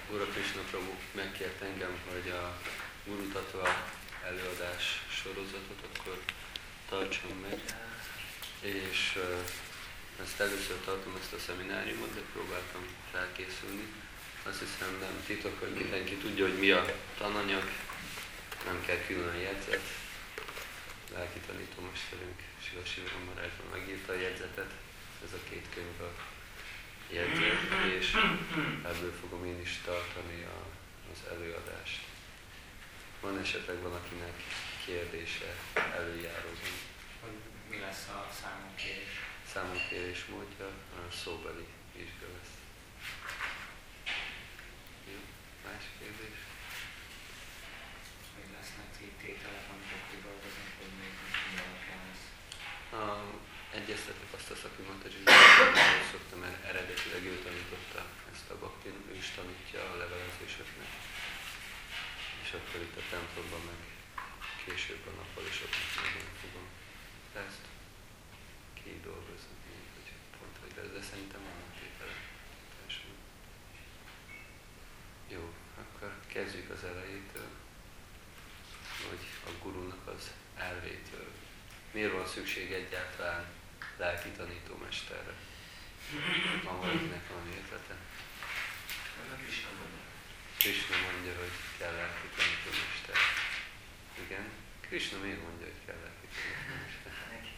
Úr Krishna Prabhu megkért engem, hogy a Guru Tattva előadás sorozatot akkor tartsam meg, és ezt először tartom, ezt a szemináriumot, de próbáltam felkészülni. Azt hiszem nem titok, hogy mindenki tudja, hogy mi a tananyag, nem kell külön jegyzet. Lelki tanítómesterünk Sila Sivaram Marázsban megírta a jegyzetet, ez a két könyv a jegyzet, és ebből fogom én is tartani az előadást. Van esetleg valakinek kérdése, előjárózom? Hogy mi lesz a számonkérés? Számonkérés módja, a szóbeli vizsga lesz. Jó, más kérdés? Hogy lesznek itt tételek, amikor kidolgozunk, hogy még mi alapján lesz? Egyeztetek azt a szakimat, hogy szoktam, mert eredetileg ő tanította ezt a baktin, ő is tanítja a levelezéseknek. És akkor itt a templomban meg később a nappalisoknak meg fogom ezt kidolgozni, hogy pont hogy lesz, de szerintem vannak tételek. Jó, akkor kezdjük az elejétől, hogy a gurunak az elvétől. Miért van szükség egyáltalán lelki tanítómesterre? Van valakinek valami ötlete? Krishna mondja, hogy kell lelki tanítómester. Igen? Krishna miért mondja, hogy kell lelki tanítómester?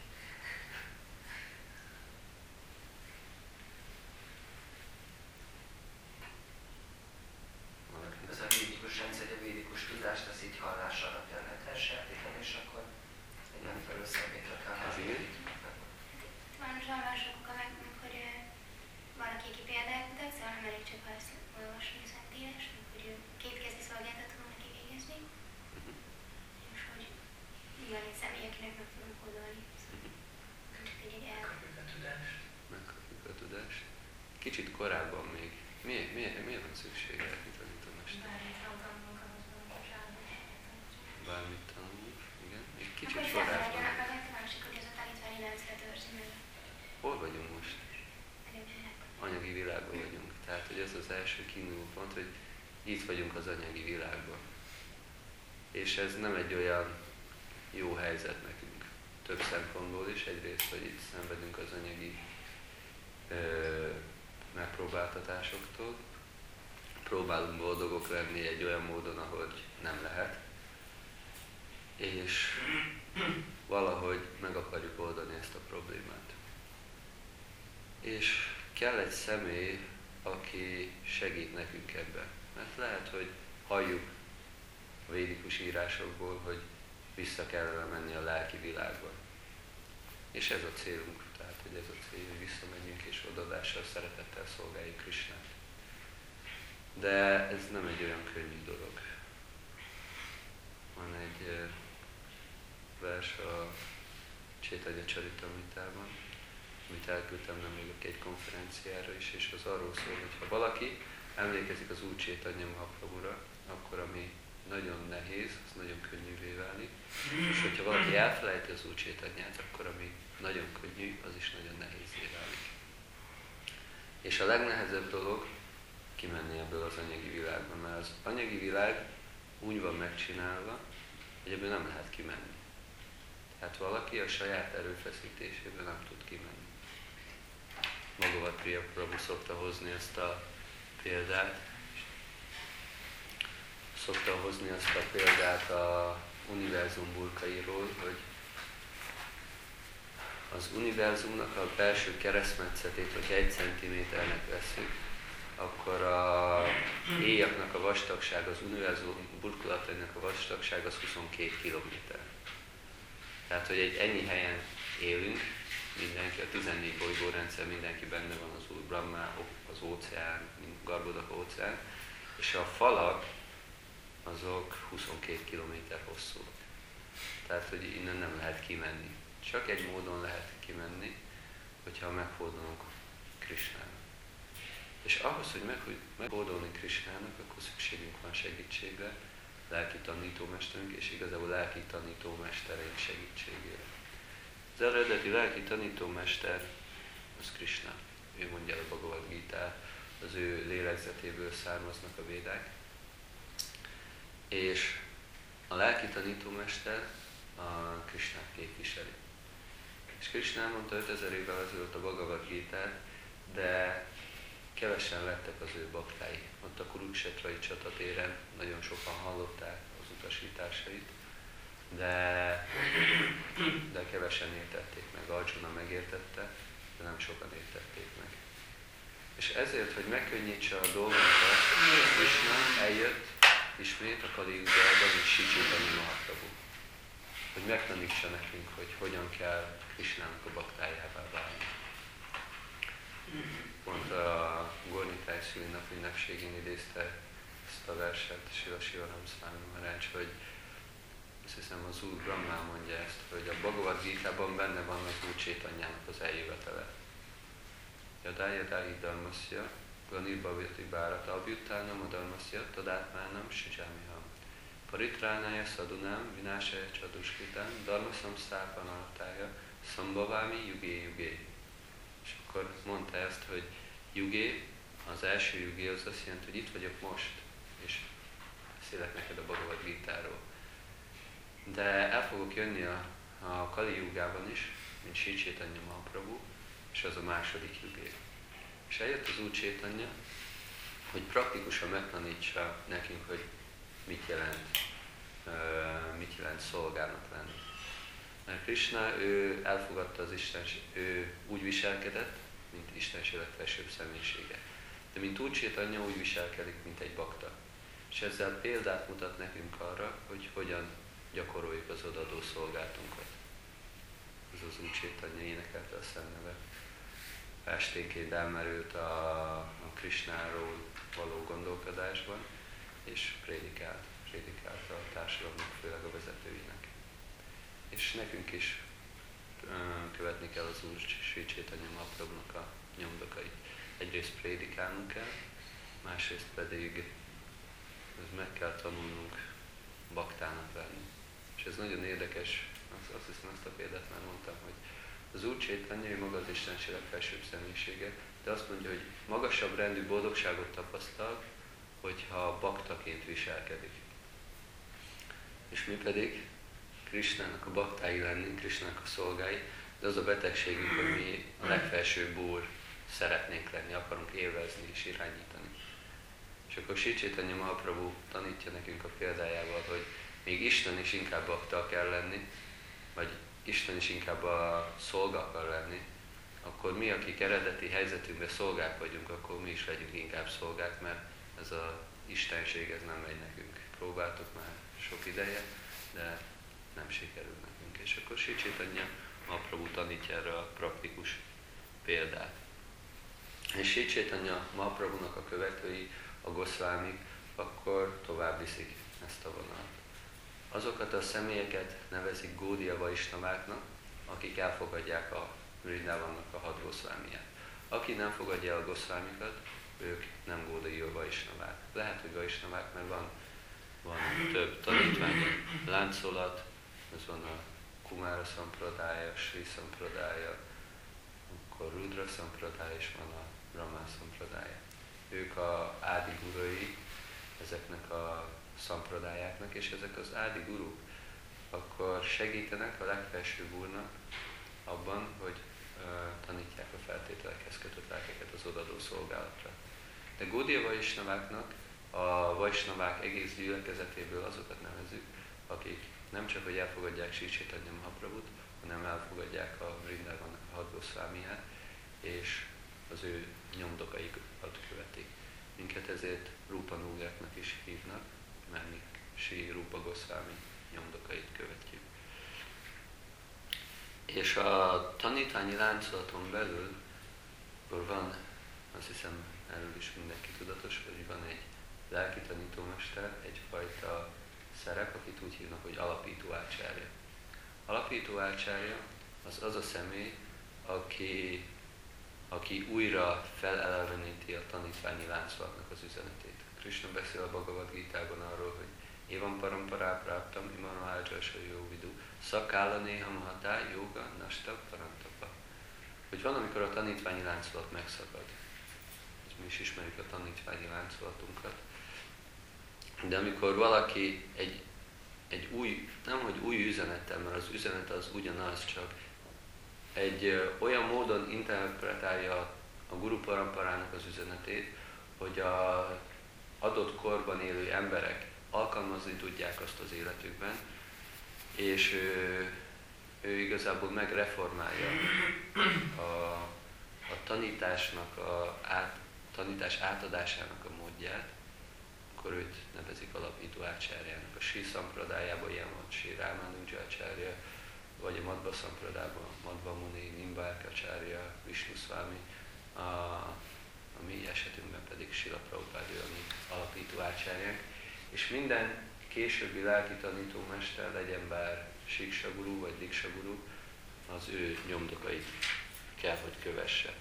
Ez a védikus rendszer, a védikus tudást, az így hallás alapján lehet elsajátítani, és akkor egy megfelelő személyre kell hallani. Van zsarlások, amikor valaki ki példát mutat, szóval nem elég csak azt olvasni a Szentírás, hogy kétkezdi szolgáltatot neki végezni, és hogy van egy személy, akinek meg tudunk oldani. Megkapjuk a tudást. Kicsit korábban még. Miért van szükség lelki tanítómester? Bármit tanulunk, igen. Még kicsit korábban. Akkor a másik, hogy ez a tanítvány ilyenszre törzi meg. Hol vagyunk most? Anyagi világban vagyunk. Tehát, hogy ez az első kiinduló pont, hogy itt vagyunk az anyagi világban. És ez nem egy olyan jó helyzet nekünk. Több szempontból is. Egyrészt, hogy itt szenvedünk az anyagi megpróbáltatásoktól. Próbálunk boldogok lenni egy olyan módon, ahogy nem lehet. És valahogy meg akarjuk oldani ezt a problémát. És kell egy személy, aki segít nekünk ebben. Mert lehet, hogy halljuk a védikus írásokból, hogy vissza kellene menni a lelki világba. És ez a célunk, tehát hogy ez a cél, hogy visszamegyünk és odaadással, szeretettel szolgáljuk Krisnát. De ez nem egy olyan könnyű dolog. Van egy vers a Chaitanya Charitamritában, amit elküldtem nemrég egy konferenciára is, és az arról szól, hogy ha valaki emlékezik az Úr Chaitanya Mahaprabhura, akkor ami nagyon nehéz, az nagyon könnyűvé válik, és hogyha valaki elfelejti az Úr Chaitanyát, akkor ami nagyon könnyű, az is nagyon nehézé válik. És a legnehezebb dolog kimenni ebből az anyagi világban, mert az anyagi világ úgy van megcsinálva, hogy ebből nem lehet kimenni. Tehát valaki a saját erőfeszítéséből nem tud kimenni. Bhagavad Priya Prabhu szokta hozni ezt a példát. A univerzum burkairól, hogy az univerzumnak a belső keresztmetszetét, hogyha 1 centiméternek vesszük, akkor a éjaknak a vastagság, az univerzum burkolatainak a vastagság az 22 kilométer. Tehát, hogy egy ennyi helyen élünk, mindenki, a 14 bolygórendszer, mindenki benne van, az Úr Brahma, az óceán, Garbhodak óceán, és a falak azok 22 km hosszúak. Tehát, hogy innen nem lehet kimenni. Csak egy módon lehet kimenni, hogyha megfordulunk Krisnának. És ahhoz, hogy megfordulni Krisnának, akkor szükségünk van segítségre, lelki tanítómesterünk, és igazából lelki tanítómestereink segítségére. Az eredeti lelki tanítómester az Krishna. Ő mondja a Bhagavad Gita az ő lélegzetéből származnak a védák. És a lelki tanítómester a Krisnát képviseli. És Krisna mondta 5000 évvel ezelőtt a Bhagavad Gítát, de kevesen lettek az ő baktái. Ott a Kuruksetrai csatatéren nagyon sokan hallották az utasításait, de kevesen értették meg. Arjuna megértette, de nem sokan értették meg. És ezért, hogy megkönnyítse a dolgunkat, Krisna eljött ismét a Kali Yugában, mint Sri Chaitanya Mahaprabhu. Hogy megtanítsa nekünk, hogy hogyan kell Krisnának a baktájává válni. Pont a Gornitály szülinap ünnepségén idézte ezt a verset, Srila Sivaram Swami Maharaj, hogy azt hiszem az Úr Brahma mondja ezt, hogy a Bhagavad Gítában benne van az Úr Chaitanyának az eljövetele. Yadá dharmasya, glanirбhavati bharata abhyuttánam a dharmasya, tadátmánam sijamiham. Paritránája szadunám, vinásája csaduskritán, dharma samsztápanartája, szambhavámi jugé. És akkor mondta ezt, hogy jugé, az első jugé az azt jelenti, hogy itt vagyok most, és beszélek neked a Bhagavad Gítáról. De el fogok jönni a Kali Jugában is, mint Sri Chaitanya Mahaprabhu, és az a második jugé. És eljött az Úr Chaitanya, hogy praktikusan megtanítsa nekünk, hogy mit jelent szolgának lenni. Mert Krisna, ő elfogadta az Istenség, ő úgy viselkedett, mint Istenség legfelsőbb személyisége. De mint Úr Chaitanya úgy viselkedik, mint egy bakta. És ezzel példát mutat nekünk arra, hogy hogyan gyakoroljuk az odadó szolgálatunkat. Ez az Úr Chaitanya énekelte a Szentnevet. Esténként elmerült a Krisnáról való gondolkodásban, és prédikált a társadalomnak, főleg a vezetőinek. És nekünk is követni kell az Úr Sri Chaitanya Mahaprabhunak a nyomdokait. Egyrészt prédikálnunk kell, másrészt pedig meg kell tanulnunk baktának lenni. És ez nagyon érdekes, azt hiszem ezt a példát már mondtam, hogy az Úr Chaitanya, ő maga az Istenség legfelsőbb személyisége, de azt mondja, hogy magasabb rendű boldogságot tapasztal, hogyha baktaként viselkedik. És mi pedig Krisnának a baktái lennénk, Krisnának a szolgái, de az a betegségünk, hogy mi a legfelsőbb Úr szeretnénk lenni, akarunk élvezni és irányítani. És akkor Sri Chaitanya Mahaprabhu tanítja nekünk a példájával, hogy még Isten is inkább bakta kell lenni, vagy Isten is inkább a szolga akar lenni, akkor mi, akik eredeti helyzetünkben szolgák vagyunk, akkor mi is legyünk inkább szolgák, mert ez az istenség, ez nem megy nekünk. Próbáltuk már sok ideje, de nem sikerül nekünk. És akkor Sri Chaitanya Mahaprabhu tanítja erre a praktikus példát. És Sri Chaitanya Mahaprabhunak a követői, a Goszvámik, akkor tovább viszik ezt a vonalat. Azokat a személyeket nevezik Gaudiya Vaisnaváknak, akik elfogadják a Vrindavannak a 6 Goszvámiát. Aki nem fogadja el a Goszvámikat, ők nem Gaudiya Vaisnavák. Lehet, hogy Vaisnavák, mert van több tanítvány, láncolat, ez van a Kumara Sampradája, Sri Sampradája, akkor Rudra Sampradája, és van a Brahma Sampradája. Ők a ádi gurai ezeknek a szampradájáknak, és ezek az ádi guruk akkor segítenek a legfelsőbb Úrnak abban, hogy tanítják a feltételekhez kötött lelkeket az odadó szolgálatra. De Gaudiya Vaisnaváknak a Vaisnavák egész gyülekezetéből azokat nevezzük, akik nem csak, hogy elfogadják Sri Chaitanya Mahaprabhut, hanem elfogadják a Vrindavannak a 6 Goszvámiát, és az ő nyomdokaikat követik. Minket ezért Rupa Nugáknak is hívnak, mert mi Sri Rupa Goszvámi nyomdokait követjük. És a tanítványi láncolaton belül akkor van, azt hiszem erről is mindenki tudatos, hogy van egy lelki tanítómester, egyfajta szerep, akit úgy hívnak, hogy alapító ácsárja. Alapító ácsárja az a személy, aki újra feleleveníti a tanítványi láncolatnak az üzenetét. Krisna beszél a Bhagavad Gítában arról, hogy Évam parampará práptam, imano ágyasa jó vidu, szakála néha mahatá, jóga, nasta, parantapa. Hogy van, amikor a tanítványi láncolat megszakad. Ez mi is ismerjük a tanítványi láncolatunkat. De amikor valaki egy új, nem hogy új üzenettel, mert az üzenet az ugyanaz, csak egy olyan módon interpretálja a Guru Paramparának az üzenetét, hogy az adott korban élő emberek alkalmazni tudják azt az életükben, és ő igazából megreformálja a tanításnak, tanítás átadásának a módját, akkor őt nevezik alapító ácsárjának. A Sí Szampradájában ilyen van, Sí Rámánuja ácsárja, vagy a Madhva Szampradában Madhva Muni, Nimbarkácsárja, Vishnu Swami, a mi esetünkben pedig Srila Prabhupád, ő a mi alapító ácsárjánk. És minden későbbi lelki tanítómester, legyen bár Siksha Guru vagy Diksha Guru, az ő nyomdokait kell, hogy kövesse.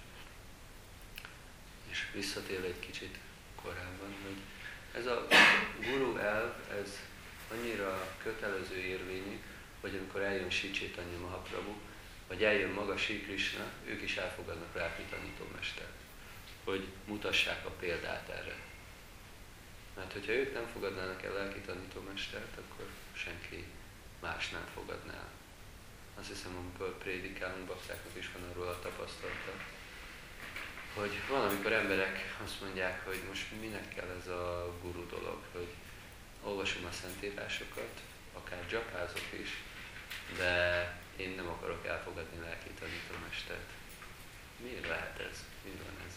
És visszatér egy kicsit korábban, hogy ez a guru elv, ez annyira kötelező érvényű, hogy amikor eljön Sri Chaitanya Mahaprabhu, vagy eljön maga Sri Krishna, ők is elfogadnak lelki tanítómestert, hogy mutassák a példát erre. Mert hogyha ők nem fogadnának el lelki tanítómestert, akkor senki más nem fogadná el. Azt hiszem, amikor prédikálunk, baktáknak is van arról a tapasztalata, hogy valamikor emberek azt mondják, hogy most minek kell ez a guru dolog, hogy olvasom a szentírásokat, akár dzsapázok is, de én nem akarok elfogadni lelki tanítómestert. Miért lehet ez? Mi van ez?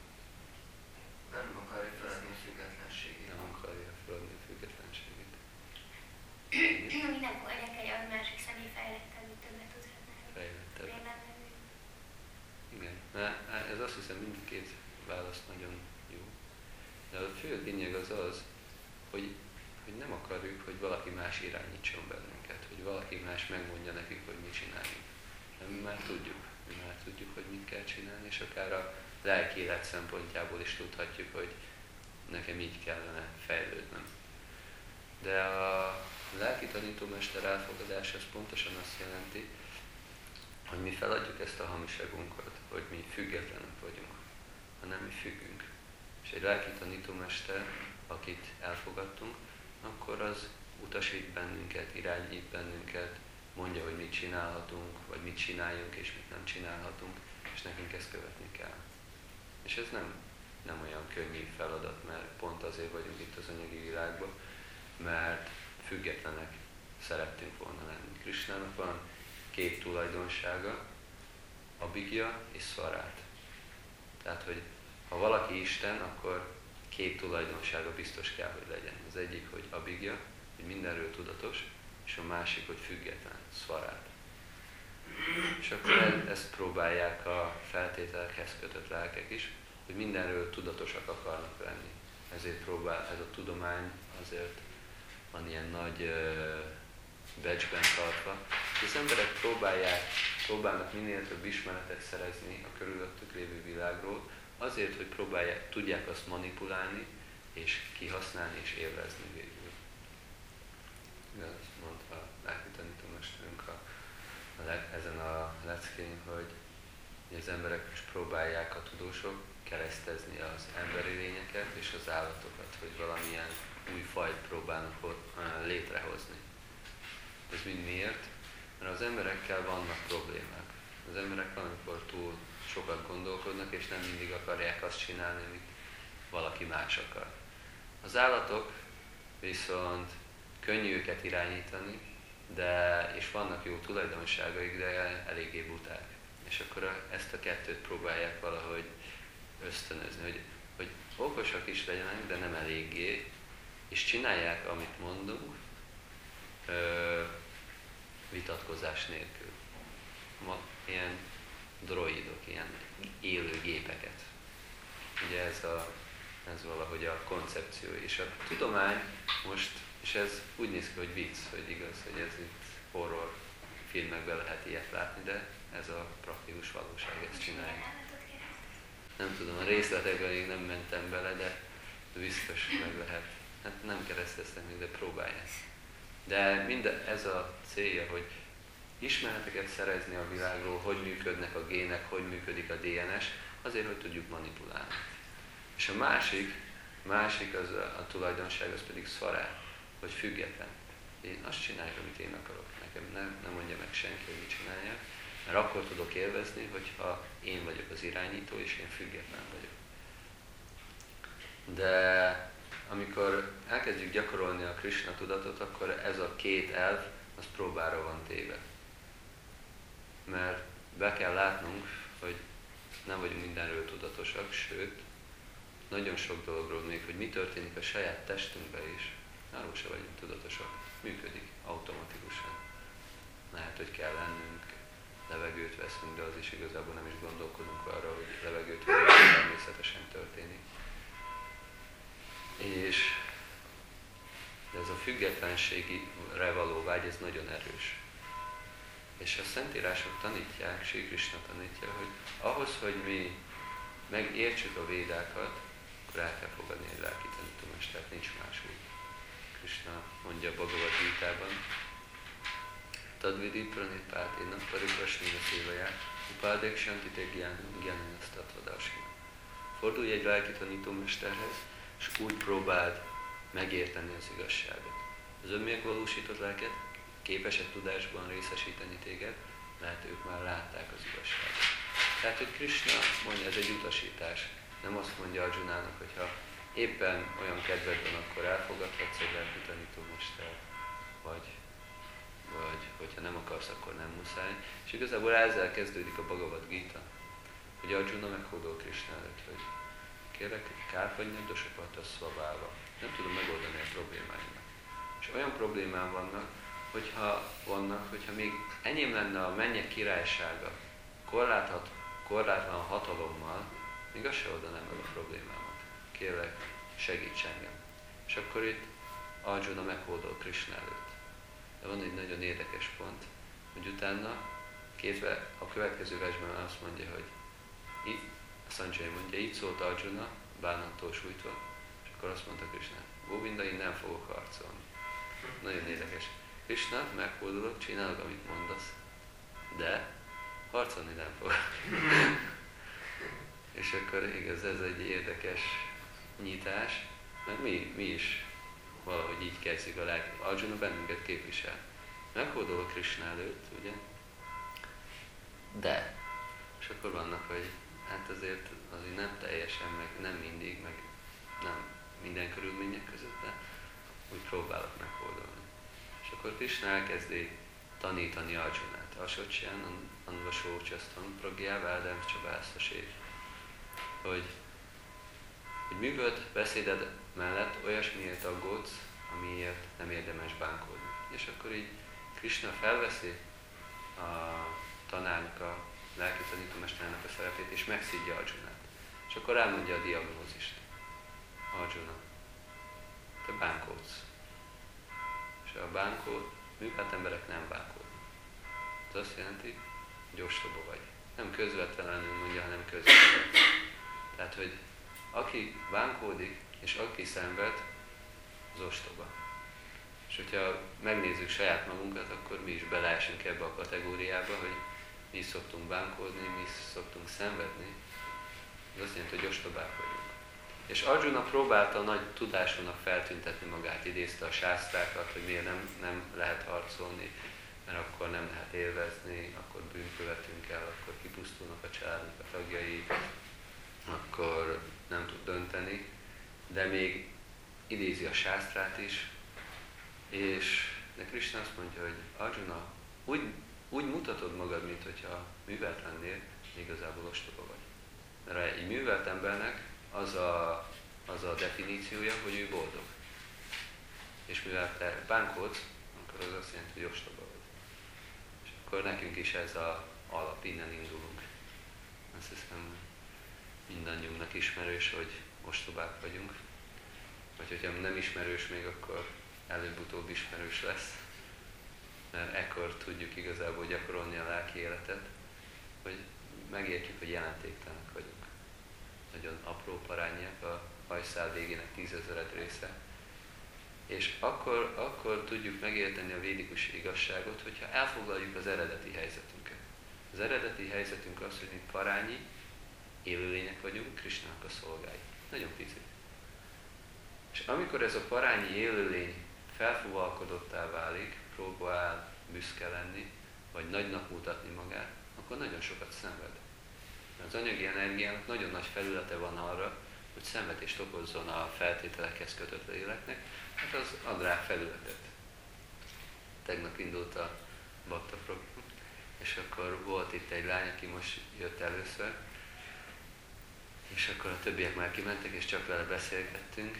Nem akarja feladni a függetlenségét. Nem akarja feladni a függetlenségét. Ami nem fogadják el, hogy a másik személy fejlettebb, hogy többet tud náluk. Fejlettebb. Miért lenne ő? Igen. Ez azt hiszem mindkét válasz nagyon jó. De a fő lényeg az az, hogy nem akarjuk, hogy valaki más irányítson bennünket, hogy valaki más megmondja nekik, hogy mit csináljunk. Mi már tudjuk, hogy mit kell csinálni, és akár a lelki élet szempontjából is tudhatjuk, hogy nekem így kellene fejlődnöm. De a lelki tanítómester elfogadás az pontosan azt jelenti, hogy mi feladjuk ezt a hamiságunkat, hogy mi függetlenek vagyunk, hanem mi függünk. És egy lelki tanítómester, akit elfogadtunk, akkor az utasít bennünket, irányít bennünket, mondja, hogy mit csinálhatunk, vagy mit csináljunk, és mit nem csinálhatunk, és nekünk ezt követni kell. És ez nem olyan könnyű feladat, mert pont azért vagyunk itt az anyagi világban, mert függetlenek szerettünk volna lenni. Krishnának van két tulajdonsága, Abhigya és Svarát. Tehát, hogy ha valaki Isten, akkor két tulajdonsága biztos kell, hogy legyen. Az egyik, hogy Abhigya, hogy mindenről tudatos, és a másik, hogy független, Svarát. És akkor ezt próbálják a feltételekhez kötött lelkek is, hogy mindenről tudatosak akarnak lenni. Ezért próbál ez a tudomány, azért van ilyen nagy becsben tartva. Az emberek próbálnak minél több ismeretet szerezni a körülöttük lévő világról, azért, hogy tudják azt manipulálni, és kihasználni, és élvezni végül. Azt mondta a lelki tanítómesterünk ezen a leckén, hogy az emberek is próbálják a tudósok keresztezni az emberi lényeket és az állatokat, hogy valamilyen új fajt próbálnak létrehozni. Ez mind miért? Mert az emberekkel vannak problémák. Az emberek valamikor túl sokat gondolkodnak, és nem mindig akarják azt csinálni, amit valaki más akar. Az állatok viszont könnyű őket irányítani, és vannak jó tulajdonságaik, de eléggé buták. És akkor ezt a kettőt próbálják valahogy ösztönözni, hogy okosak is legyenek, de nem eléggé, és csinálják, amit mondunk, vitatkozás nélkül. Ilyen droidok, ilyen élő gépeket. Ugye ez valahogy a koncepció. És a tudomány most, és ez úgy néz ki, hogy vicc, hogy igaz, hogy ez itt horror filmekben lehet ilyet látni, de ez a praktikus valóság, ezt csinálja. Nem tudom, a részletekben még nem mentem bele, de biztos meg lehet. Hát nem kereszteztem még, de próbálják. De ez a célja, hogy ismereteket szerezni a világról, hogy működnek a gének, hogy működik a DNS, azért, hogy tudjuk manipulálni. És a másik az a tulajdonság, az pedig szvará, hogy független. Én azt csináljuk, amit én akarok. Nekem nem mondja meg senki, hogy mit csináljak, mert akkor tudok élvezni, hogyha én vagyok az irányító, és én független vagyok. De amikor elkezdjük gyakorolni a Krishna tudatot, akkor ez a két elv, az próbára van téve. Mert be kell látnunk, hogy nem vagyunk mindenről tudatosak, sőt, nagyon sok dologról még, hogy mi történik a saját testünkben is, arról se vagyunk tudatosak. Működik automatikusan. Lehet, hogy kell lennünk, levegőt veszünk, de az is igazából nem is gondolkodunk arra, hogy levegőt veszünk, természetesen történik. És ez a függetlenségre való vágy, ez nagyon erős. És a Szentírások tanítják, Sri Krishna tanítja, hogy ahhoz, hogy mi megértsük a védákat, akkor el kell fogadni egy lelki tanítómestert, nincs más út. Krishna mondja a Bhagavad Gitában, Tadvidi pranipáténa pariprasnina szévajá, upádék santite gyáninasztatvadásina. Fordulj egy lelki tanítómesterhez, és úgy próbáld megérteni az igazságot. Az önmegvalósított lelket képesek tudásban részesíteni téged, mert ők már látták az igazságot. Tehát, hogy Krishna mondja, ez egy utasítás. Nem azt mondja Arjunának, hogyha éppen olyan kedved van, akkor elfogadhatsz egy lelki tanítómestert, vagy hogyha nem akarsz, akkor nem muszáj. És igazából ezzel kezdődik a Bhagavad Gita, hogy Arjuna meghódol Krishna előtt, hogy kérlek, kárpanyag dosokat a szvavába. Nem tudom megoldani a problémáimat. És olyan problémám vannak, hogyha még enyém lenne a mennyek királysága korlátlan hatalommal, még azt se oldanám meg a problémámat. Kérlek, segíts engem. És akkor itt Arjuna meghódol Krishna előtt. De van egy nagyon érdekes pont, hogy utána a következő versben azt mondja, hogy Sanjay mondja, így szólt Arjuna, bánattól sújtva, és akkor azt mondta Krishna, Govinda, én nem fogok harcolni. Nagyon érdekes. Krishna, meghódolok, csinálok, amit mondasz, de harcolni nem fogok. És akkor igaz, ez egy érdekes nyitás, mert mi is valahogy így kezdjük a lelki. Arjuna bennünket képvisel. Meghódol a Krishna előtt, ugye? De. És akkor vannak, hogy hát azért nem teljesen, meg nem mindig, meg nem minden körülmények között, de úgy próbálok meghódolni. És akkor Krishna elkezdi tanítani Arjunát. Asocsián, anvasócsasztan, pragyávádám csabászasét. Hogy művöd beszéded mellett olyasmiért aggódsz, amiért nem érdemes bánkódni. És akkor így Krishna felveszi a tanárnak, a lelki tanítómesternek a szerepét, és megszidja Arjunát. És akkor elmondja a diagnózist. Arjuna, te bánkódsz. És a művelt emberek nem bánkódnak. Ez azt jelenti, hogy ostoba vagy. Nem közvetlenül mondja, hanem közvetlenül. Tehát, hogy aki bánkódik, és aki szenved, az ostoba. És hogyha megnézzük saját magunkat, akkor mi is beleesünk ebbe a kategóriába, hogy mi is szoktunk bánkódni, mi is szoktunk szenvedni. Ez azt jelenti, hogy ostobák vagyunk. És Arjuna próbálta nagy tudásúnak feltüntetni magát, idézte a sásztrákat, hogy miért nem lehet harcolni, mert akkor nem lehet élvezni, akkor bűnt követünk el, akkor kipusztulnak a családnak a tagjai, akkor nem tud dönteni, de még idézi a sásztrát is, de Krishna azt mondja, hogy Arjuna, úgy mutatod magad, mint hogyha művelt lennél, igazából ostoba vagy. Mert egy művelt embernek az a definíciója, hogy ő boldog. És mivel te bánkódsz, akkor az azt jelenti, hogy ostoba vagy. És akkor nekünk is ez az alap, innen indulunk. Azt hiszem, mindannyiunknak ismerős, hogy ostobák vagyunk. Vagy hogyha nem ismerős még, akkor előbb-utóbb ismerős lesz. Mert ekkor tudjuk igazából gyakorolni a lelki életet, hogy megértjük, hogy jelentéktelenek vagyunk. Nagyon apró parányiak, a hajszál végének 10 000 része. És akkor tudjuk megérteni a védikus igazságot, hogyha elfoglaljuk az eredeti helyzetünket. Az eredeti helyzetünk az, hogy mi parányi élőlények vagyunk, Krishnának a szolgái. Nagyon pici. És amikor ez a parányi élőlény felfúvalkodottá válik, próbál büszke lenni, vagy nagynak mutatni magát, akkor nagyon sokat szenved. Az anyagi energiának nagyon nagy felülete van arra, hogy szenvedést okozzon a feltételekhez kötött léleknek, hát az ad rá felületet. Tegnap indult a Bakta program, és akkor volt itt egy lány, aki most jött először, és akkor a többiek már kimentek, és csak vele beszélgettünk,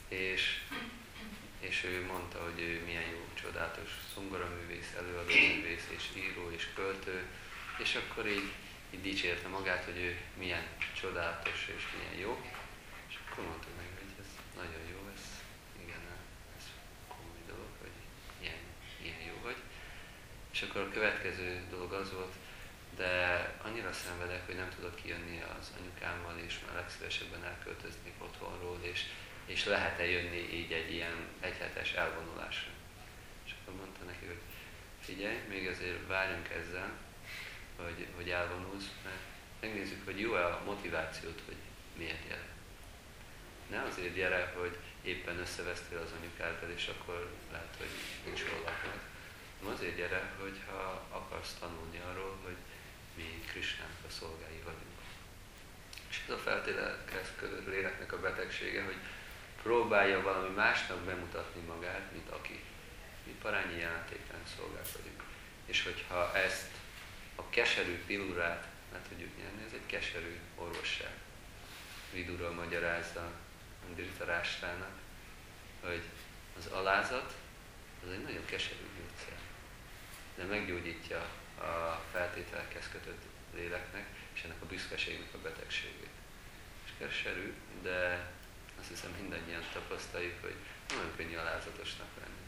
és ő mondta, hogy ő milyen jó, csodálatos zongoraművész, előadóművész, és író, és költő, és akkor így dicsérte magát, hogy ő milyen csodálatos, és milyen jó, és akkor mondta meg, hogy ez nagyon jó, ez igen, ez komoly dolog, hogy ilyen jó vagy. És akkor a következő dolog az volt, de annyira szenvedek, hogy nem tudok kijönni az anyukámmal, és már legszívesebben elköltöznék otthonról, és lehet-e jönni így egy ilyen egyhetes elvonulásra. És akkor mondta neki, hogy figyelj, még azért várjunk ezzel, hogy elvonulsz, mert megnézzük, hogy jó-e a motivációt, hogy miért gyere. Ne azért gyere, hogy éppen összevesztél az anyukáddal, és akkor lehet, hogy nincs hol laknod. Azért gyere, hogyha akarsz tanulni arról, hogy mi Krisnának a szolgái vagyunk. És ez a feltételekhez kötött léleknek a betegsége, hogy próbálja valami másnak bemutatni magát, mint aki. Mi parányi jelentékben szolgálkodik. És hogyha ezt a keserű pillurát meg tudjuk nyerni, ez egy keserű orvosság. Vidura magyarázza Dhritarashtának, hogy az alázat az egy nagyon keserű gyógyszer, de meggyógyítja a feltételekhez kötött léleknek és ennek a büszkeségnek a betegségét. És keserű, de azt hiszem mindannyian tapasztaljuk, hogy nagyon könnyű alázatosnak lenni.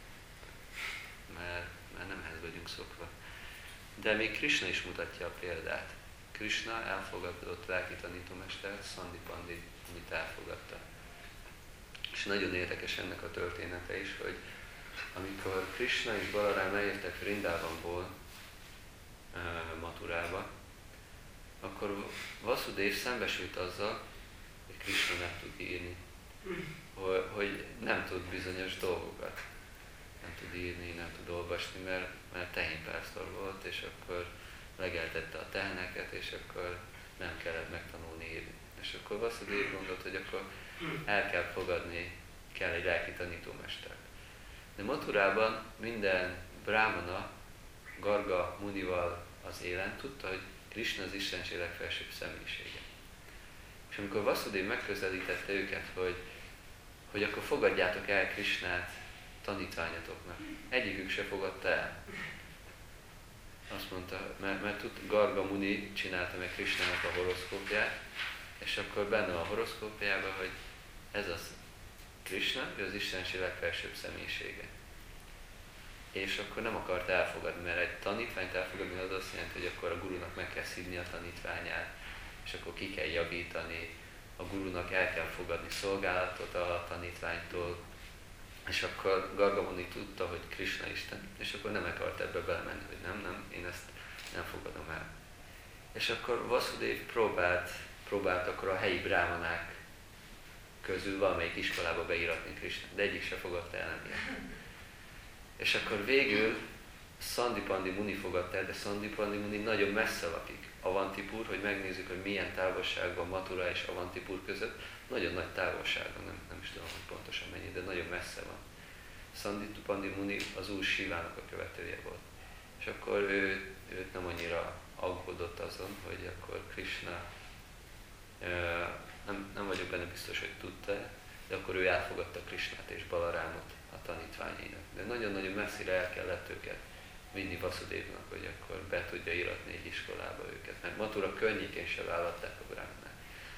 Mert nem ehhez vagyunk szokva. De még Krishna is mutatja a példát. Krishna elfogadott lelki tanítómestert, Sandipandi, amit elfogadta. És nagyon érdekes ennek a története is, hogy amikor Krishna és Balarám eljöttek Vrindávamból Maturába, akkor Vasudév szembesült azzal, hogy Krishna nem tud írni, hogy nem tud bizonyos dolgokat. Nem tud írni, nem tud olvasni, mert tehénpásztor volt, és akkor legeltette a teheneket, és akkor nem kellett megtanulni írni. És akkor Vasudév gondolt, hogy akkor el kell fogadni, kell egy lelki tanítómestert. De Mathurában minden brahmana Garga Munival az élen tudta, hogy Krishna az Istenség legfelsőbb személyisége. És amikor Vasudév megközelítette őket, hogy akkor fogadjátok el Krishnát tanítványatoknak, egyikük se fogadta el. Azt mondta, mert Garga Muni csinálta meg Krishnának a horoszkópját, és akkor benne a horoszkópjában, hogy ez az Krishna, ő az Istenség legfelsőbb személyisége. És akkor nem akart elfogadni, mert egy tanítványt elfogadni az azt jelenti, hogy akkor a gurunak meg kell szívni a tanítványát, és akkor ki kell javítani, a gurunak el kell fogadni szolgálatot a tanítványtól, és akkor Garga Muni tudta, hogy Krishna Isten, és akkor nem akart ebbe belemenni, hogy nem, én ezt nem fogadom el. És akkor Vasudév próbált akkor a helyi brámanák közül valamelyik iskolába beíratni Krishnát, de egyik se fogadta el, nem ilyen. És akkor végül Sandipandi Muni fogadta el, de Sandipandi Muni nagyon messze lakik. Avantipur, hogy megnézzük, hogy milyen távolság van Mathura és Avantipur között, nagyon nagy távolság van, nem is tudom, hogy pontosan mennyi, de nagyon messze van. Sandipandi Muni az Úr Sivának a követője volt. És akkor őt nem annyira aggódott azon, hogy akkor Krishna, nem vagyok benne biztos, hogy tudta, de akkor ő elfogadta Krishnát és Balarámot a tanítványainak. De nagyon-nagyon messzire el kellett őket vinni Vasudévnak, hogy akkor be tudja íratni egy iskolába őket, mert Mathura környékén se vállalták a brámanák.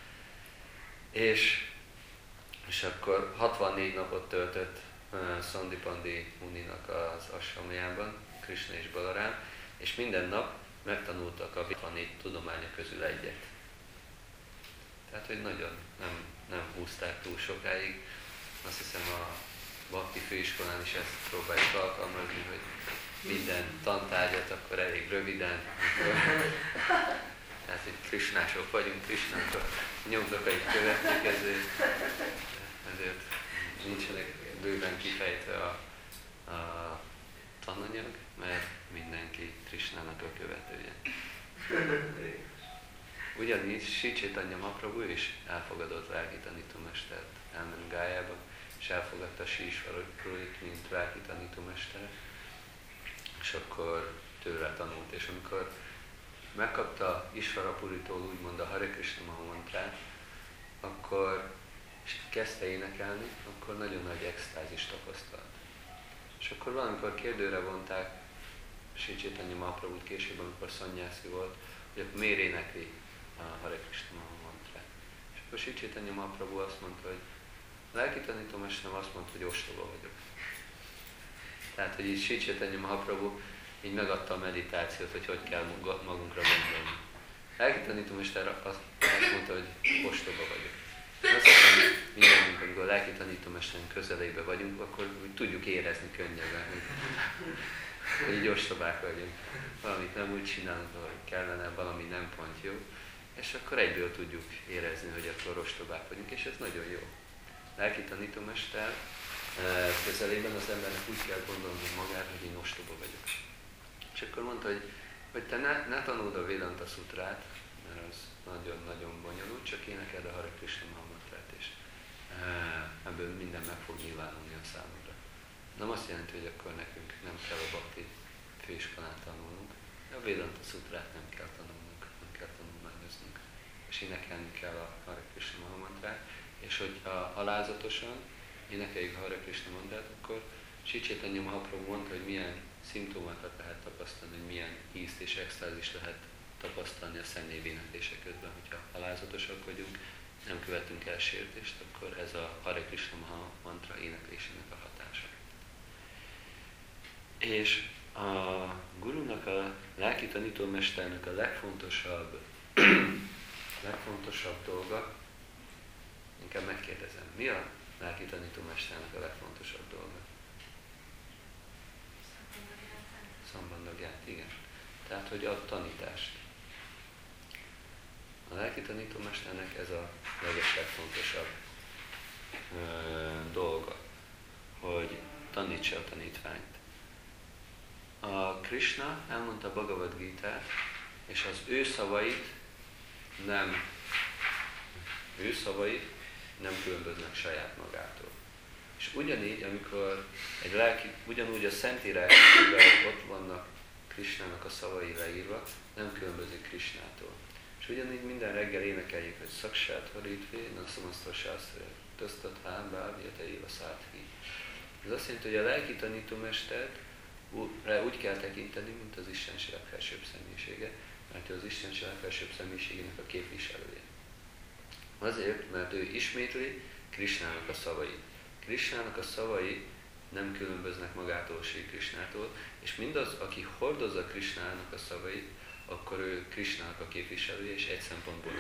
És akkor 64 napot töltött Sandipandi Muninak az ashramjában, Krishna és Balarám, és minden nap megtanultak a 64 tudománya közül egyet. Tehát, hogy nagyon nem húzták túl sokáig. Azt hiszem a Bhakti főiskolán is ezt próbáljuk alkalmazni, hogy minden tantárgyat akkor elég röviden, Tehát, hogy Krisnások vagyunk, Krisnának a nyomdokait követjük, ezért nincsenek bőven kifejtve a tananyag, mert mindenki Krisnának a követője. Ugyanígy Sri Chaitanya Mahaprabhu is elfogadott lelki tanítómestert, elment Gájába, és elfogadta Sri Ishvarurit, mint lelki tanítómestere, és akkor tőle tanult. És amikor megkapta Ishvarapuritól úgymond a Hare Krishna Maha mantrát, akkor és kezdte énekelni, akkor nagyon nagy extázis tapasztalt. És akkor valamikor kérdőre vonták Sri Chaitanya Mahaprabhut később, amikor szannyászi volt, hogy akkor miért énekli a Hare Krishna Maha mantrát. És akkor Sri Chaitanya Mahaprabhu azt mondta, hogy a lelki tanítómesterem azt mondta, hogy ostoba vagyok. Tehát, hogy így Sri Chaitanya Mahaprabhu így megadta a meditációt, hogy kell magunkra gondolni. A lelki tanítómester azt mondta, hogy ostoba vagyok. Azt hiszem, mindenünk, amikor a lelki tanítómesterünk közelébe vagyunk, akkor úgy tudjuk érezni könnyebben, hogy így ostobák vagyunk. Valamit nem úgy csinálunk, ahogy kellene, valami nem pont jó, és akkor egyből tudjuk érezni, hogy akkor ostobák vagyunk, és ez nagyon jó. Lelki tanítómester közelében az embernek úgy kell gondolni magát, hogy én ostoba vagyok. És akkor mondta, hogy te ne tanuld a Vedanta Sutrát, mert az nagyon-nagyon bonyolult, csak énekeld a Hare Krishna Maha mantrát, és ebből minden meg fog nyilvánulni a számodra. Nem azt jelenti, hogy akkor nekünk nem kell a bhakti főiskolán tanulnunk, de a Vedanta Sutrát nem kell tanulnunk, nem kell tanulmányoznunk. És énekelni kell a Hare Krishna Maha mantrát, és hogyha alázatosan énekeljük a Hare Krishna mantrát, akkor Sri Chaitanya Mahaprabhu mondta, hogy milyen szimptomákat lehet tapasztalni, hogy milyen ízt és extázist lehet tapasztalni a szemnév éneklések közben, hogyha alázatosak vagyunk, nem követünk el sértést, akkor ez a Hare Krishna Maha mantra éneklésének a hatása. És a gurunak, a lelki tanítómesternek a legfontosabb dolga, inkább megkérdezem, mi a lelki tanítómesternek a legfontosabb dolga? Szambandhagyát, igen. Tehát, hogy a tanítást. A lelki tanítómesternek ez a legfontosabb dolga, hogy tanítsa a tanítványt. A Krishna elmondta a Bhagavad Gitát, és az ő szavait nem különböznek saját magától. És ugyanígy, amikor ugyanúgy a Szentírásban ott vannak Krishnának a szavai leírva, nem különbözik Krishnától. És ugyanígy minden reggel énekeljük, hogy Saksát Haritvé, Nasamaszta Sászra, Töztat Bávjata Éva Szátvi. Ez azt jelenti, hogy a lelki tanítómestert úgy kell tekinteni, mint az Istenség legfelsőbb személyisége, mert ő az Istenség legfelsőbb személyiségének a képviselője. Azért, mert ő ismétli Krishnának a szavait. Krishnának a szavai nem különböznek magától Sri Krishnától, és mindaz, aki hordozza Krishnának a szavait, akkor ő Krishnának a képviselője, és egy szempontból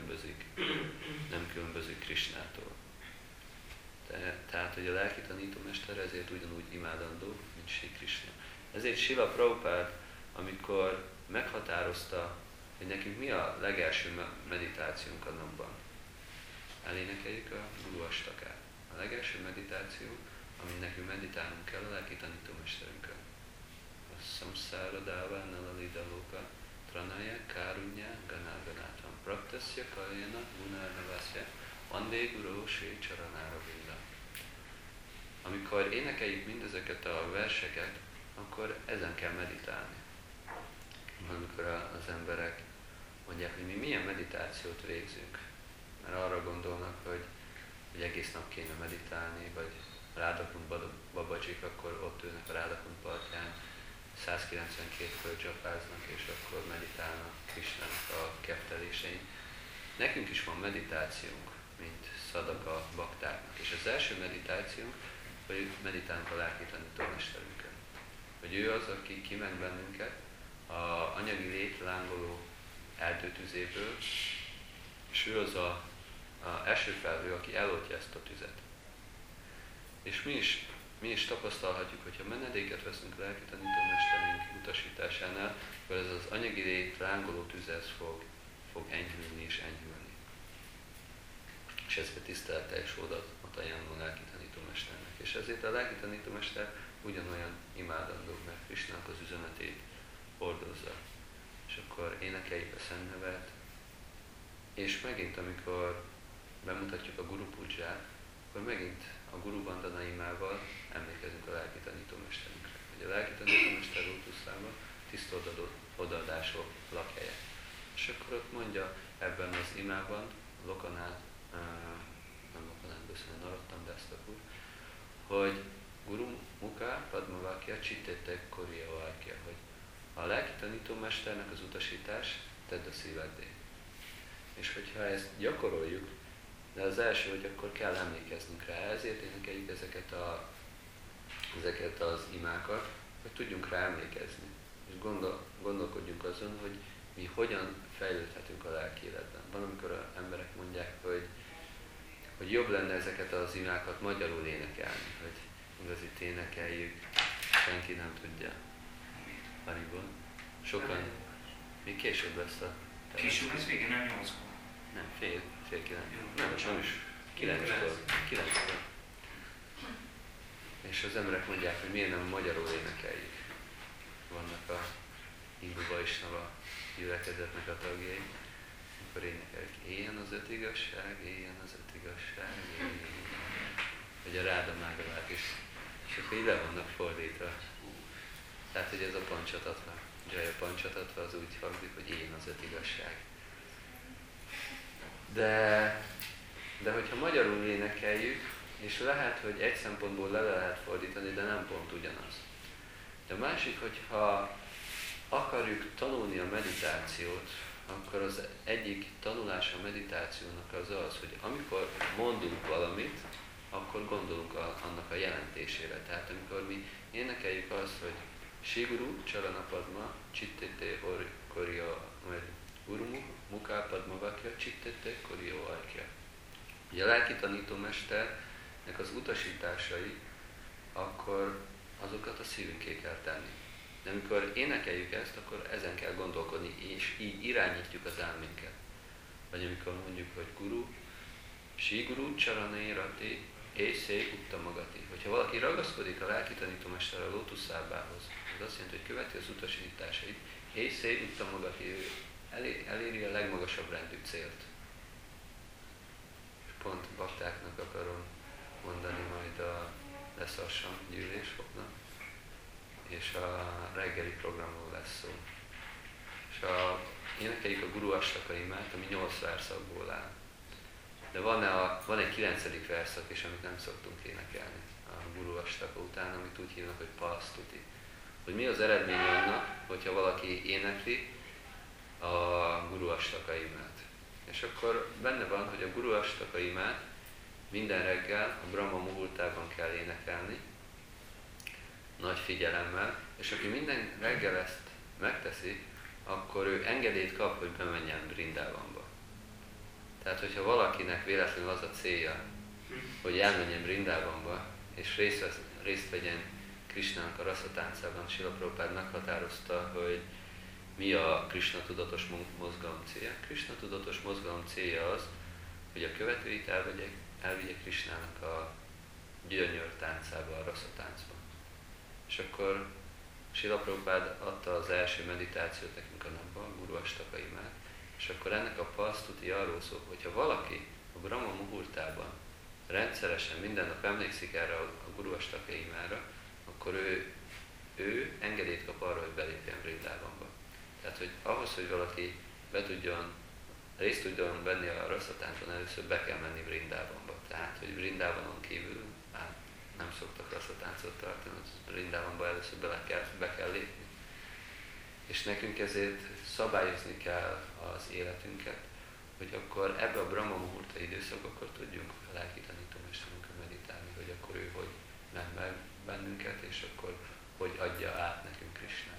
nem különbözik Krishnától. Tehát, hogy a lelki tanítómester ezért ugyanúgy imádandó, mint Sri Krishna. Ezért Srila Prabhupád, amikor meghatározta, hogy nekünk mi a legelső meditációnk a napban, elénekeljük a Guru Astakát. A legelső meditáció, amit nekünk meditálnunk kell, a lelki tanítómesterünkön. A Samsara Dava Nalalida Loka Tranaya Karunya Ganaganátam Praktasya Kaljana Gunarnavasya Vande Guru Sri Charanára Vinda. Amikor énekeljük mindezeket a verseket, akkor ezen kell meditálni. Amikor az emberek mondják, hogy mi milyen meditációt végzünk, mert arra gondolnak, hogy egész nap kéne meditálni, vagy Rádakund Babajik, akkor ott ülnek a Rádakund partján, 192 föld dzsapáznak, és akkor meditálnak Krisnának a keftelésein. Nekünk is van meditációnk, mint Szadaka baktáknak. És az első meditációnk, hogy meditálunk a lelki tanítómesterünkön. Hogy ő az, aki kiment bennünket a anyagi lét lángoló erdőtüzéből, és ő az a első felhő, aki eloltja ezt a tüzet. És mi is tapasztalhatjuk, hogyha menedéket veszünk a lelki tanítómesterünk utasításánál, akkor ez az anyagi lét lángoló tüzhez fog fog enyhülni és enyhülni. És ezt a tiszteletteljes odat ajánlom a lelki tanítómesternek. És ezért a lelki tanítómester ugyanolyan imádandó, mert Krisnának az üzenetét hordozza. És akkor énekeljük a Szent Nevet, és megint, amikor bemutatjuk a Guru Pudzsát, akkor megint a Guru Vandana imával emlékezünk a lelki tanítómesterünkre. Hogy a lelki tanítómester lótuszában tiszta odaadások lakhelye. És akkor ott mondja ebben az imában, Lokanát, nem Lokanát beszélni, Narottam Dastak úr, hogy Guru Mukha Padmavakya Csittete Koriya Vakya, hogy a lelki tanítómesternek az utasítás tedd a szíveddé. És hogyha ezt gyakoroljuk, de az első, hogy akkor kell emlékeznünk rá, ezért énekeljük ezeket az imákat, hogy tudjunk rá emlékezni. És gondolkodjunk azon, hogy mi hogyan fejlődhetünk a lelki életben. Van, amikor az emberek mondják, hogy jobb lenne ezeket az imákat magyarul énekelni, hogy igazit énekeljük, senki nem tudja. Haribon. Sokan, még később lesz a... Később, ez végén nem 8-kor. Nem, fél 9. Nem is 9-kor. És az emberek mondják, hogy miért nem magyarul énekeljük. Vannak a Hindu Vaisnava gyülekezetnek a tagjai, akkor énekeljük, éljen az 5 igazság, éljen az 5 igazság, éljen. Vagy a Ráda Mágavák is. És akkor ide vannak fordítva. Tehát, hogy ez a Pancsatatva. Jaya Pancsatatva az úgy hangzik, hogy éljen az 5 igazság. De hogyha magyarul énekeljük, és lehet, hogy egy szempontból le lehet fordítani, de nem pont ugyanaz. De a másik, hogyha akarjuk tanulni a meditációt, akkor az egyik tanulása a meditációnak az, hogy amikor mondunk valamit, akkor gondolunk annak a jelentésére. Tehát amikor mi énekeljük azt, hogy Siguru Charana Padma Chittete Koriya, vagy Guru Mukha Padmavakya Chittete Koriya Vakya. Ugye a lelki tanítómesternek az utasításai, akkor azokat a szívünké kell tenni. De amikor énekeljük ezt, akkor ezen kell gondolkodni, és így irányítjuk az elménket. Vagy amikor mondjuk, hogy Guru, Siguru Charane Rati, Észé Uttamagati. Hogyha valaki ragaszkodik a lelki tanítómester a lótuszlábához, az azt jelenti, hogy követi az utasításait, Észé Uttamagati, ő eléri a legmagasabb rendű célt. És pont baktáknak akarom mondani, majd lesz lassan gyűlés holnap, és a reggeli programról lesz szó. És énekeljük a Guru Astaka imát, ami 8 verszakból áll. De van egy 9. verszak is, amit nem szoktunk énekelni a Guru Astaka után, amit úgy hívnak, hogy Palsztuti. Hogy mi az eredmény annak, hogyha valaki énekli a Guru Astaka imát. És akkor benne van, hogy a Guru Astaka imát minden reggel a Brahma Muhurtában kell énekelni, nagy figyelemmel, és aki minden reggel ezt megteszi, akkor ő engedélyt kap, hogy bemenjen Brindávamba. Tehát, hogyha valakinek véletlenül az a célja, hogy elmenjen Brindávamba, és részt vegyen Krisnának a raszatáncában, Srila Prabhupád meghatározta, hogy mi a Krishna tudatos mozgalom célja. Krishna tudatos mozgalom célja az, hogy a követőit elvigye Krishnának a gyönyör táncába, a raszatáncba. És akkor Srila Prabhupád adta az első meditációt nekünk a napban, a Guru Astaka imát, és akkor ennek a Palsztuti arról szól, hogyha valaki a Brahma Muhurtában rendszeresen minden nap emlékszik erre a Guru Astaka imára, akkor ő engedélyt kap arra, hogy belépjen Brindávamba. Tehát, hogy ahhoz, hogy valaki részt tudjon venni a raszatáncban, először be kell menni Brindávamba. Tehát, hogy Brindávanon kívül nem szoktak raszatáncot tartani, Brindávamba először be kell lépni. És nekünk ezért szabályozni kell az életünket, hogy akkor ebbe a Brahma Muhurta időszak, akkor tudjunk a lelki tanítómesterünkön meditálni, hogy akkor ő hogy ment meg bennünket, és akkor hogy adja át nekünk Krisnát.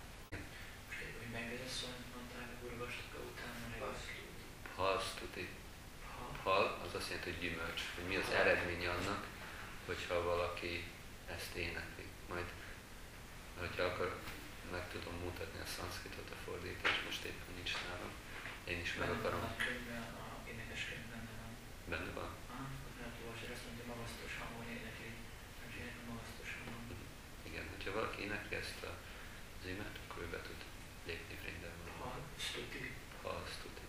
Hogy megvédesz szólni, mondtál a Guru Astaka után? Palsztuti. Pal az azt jelenti, hogy gyümölcs, hogy mi az eredménye annak, hogyha valaki ezt énekli. Majd, hogyha akar, meg tudom mutatni a szanszkritot, a fordítást, most éppen nincs nálam. Én is meg Benne van akarom. a könyvben, a énekes könyvben van. Benne van. Ott elolvasod, azt mondja, magasztos hangon énekli. Erzsének a magasztos hangon. Igen, hogyha valaki énekli ezt az imát, akkor ő be tud lépni Vrindavanba. Ha stuti. Ha azt tudja.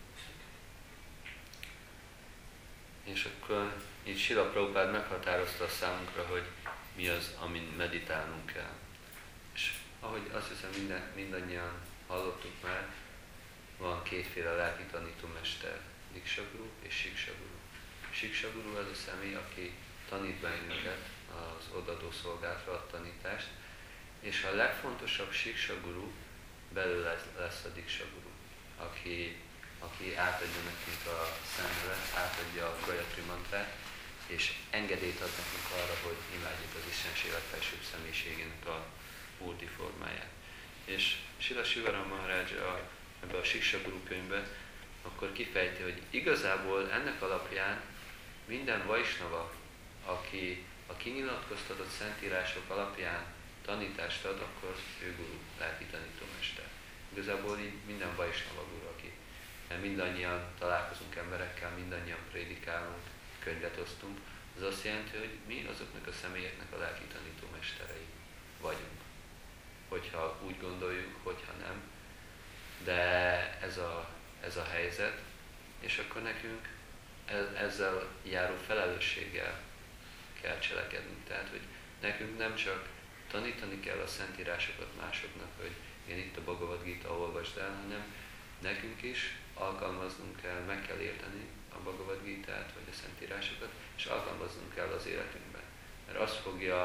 És akkor így Srila Prabhupád meghatározta számunkra, hogy mi az, amin meditálnunk kell. És ahogy azt hiszem mindannyian hallottuk már, van kétféle lelki tanítómester, Diksha Guru és Siksha Guru. Siksha Guru az a személy, aki tanít bennünket az odadó szolgálatra a tanítást, és a legfontosabb Siksha Guru belőle lesz a Diksha Guru, aki átadja nekünk a szemlélet, átadja a Gayatri mantrát, és engedélyt ad nekünk arra, hogy imádjuk az Istenség legfelsőbb személyiségének a múlti formáját. És Srila Sivaram Maharaj ebben a Siksha Guru könyvben akkor kifejti, hogy igazából ennek alapján minden vaisnava, aki a kinyilatkoztatott szentírások alapján tanítást ad, akkor ő guru, lelki tanítómester. Igazából így minden vaisnava guru, aki mindannyian találkozunk emberekkel, mindannyian prédikálunk, könyvet osztunk, az azt jelenti, hogy mi azoknak a személyeknek a lelki tanítómesterei vagyunk. Hogyha úgy gondoljuk, hogyha nem. De ez a helyzet, és akkor nekünk ezzel járó felelősséggel kell cselekednünk. Tehát, hogy nekünk nem csak tanítani kell a szentírásokat másoknak, hogy igen, itt a Bhagavad Gita, olvasd el, hanem nekünk is alkalmaznunk kell, meg kell érteni a Bhagavad Gitát, vagy a szentírásokat, és alkalmaznunk kell az életünkben. Mert az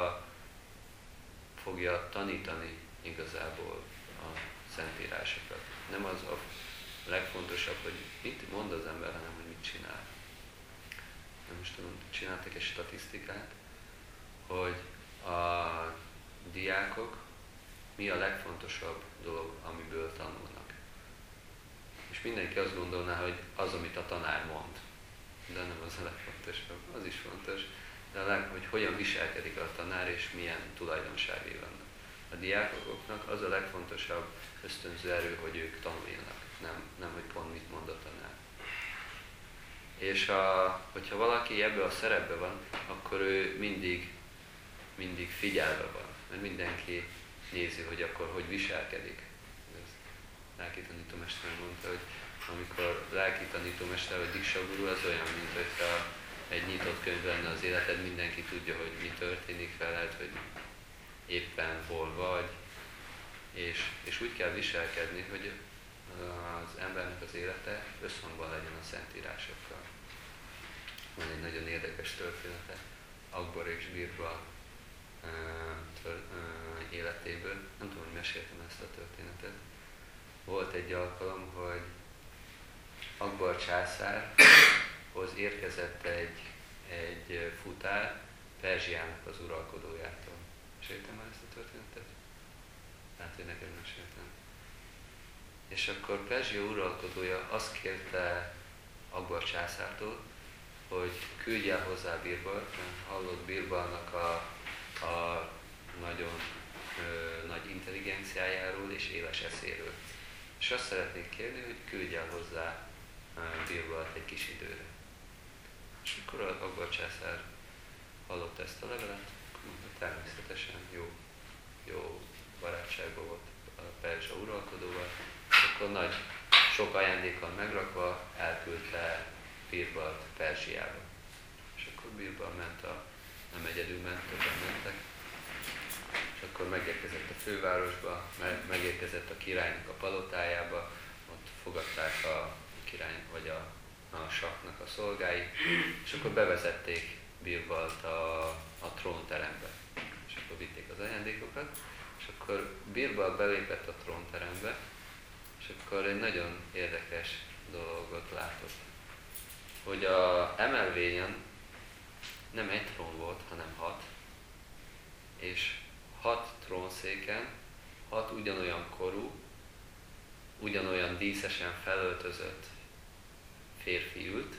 fogja tanítani igazából a szentírásokat. Nem az a legfontosabb, hogy mit mond az ember, hanem hogy mit csinál. Nem most tudom, csináltak egy statisztikát, hogy a diákok mi a legfontosabb dolog, amiből tanulnak. És mindenki azt gondolná, hogy az, amit a tanár mond. De nem az a legfontosabb, az is fontos, de hogy hogyan viselkedik a tanár, és milyen tulajdonságai vannak. A diákoknak az a legfontosabb ösztönző erő, hogy ők tanuljanak, nem hogy pont mit mond a tanár. És hogyha valaki ebbe a szerepbe van, akkor ő mindig figyelve van, mert mindenki nézi, hogy akkor hogy viselkedik. Ez lelki tanítómester mondta, hogy amikor lelki tanítómester vagy Diksha Guru, az olyan, mint hogyha egy nyitott könyv lenne az életed, mindenki tudja, hogy mi történik veled, hogy éppen hol vagy, és úgy kell viselkedni, hogy az embernek az élete összhangban legyen a szentírásokkal. Van egy nagyon érdekes története Akbar és Birba életéből. Nem tudom, hogy meséltem ezt a történetet. Volt egy alkalom, hogy Akbar császárhoz érkezett egy futár Perzsiának az uralkodójától. Meséltem már ezt a történetet? Hát, hogy neked meséltem. És akkor Perzsia uralkodója azt kérte Akbar császártól, hogy küldj el hozzá Birbalt, mert hallott Birbalnak a nagyon nagy intelligenciájáról és éles eszéről. És azt szeretnék kérni, hogy küldj el hozzá Birbalt egy kis időre. És akkor Akbar császár hallott ezt a levelet, természetesen jó barátságban volt a Perzsa uralkodóval, és akkor sok ajándékkal megrakva elküldte Birbalt Perzsiába. És akkor Birbal ment, nem egyedül ment, többen mentek, és akkor megérkezett a fővárosba, megérkezett a királynak a palotájába, ott fogadták a király vagy a saknak a szolgái, és akkor bevezették Birbalt a trónterembe. És akkor vitték az ajándékokat, és akkor Birbal belépett a trónterembe, és akkor egy nagyon érdekes dolgot látott, hogy a emelvényen nem egy trón volt, hanem 6, és 6 trónszéken 6 ugyanolyan korú, ugyanolyan díszesen felöltözött férfi ült,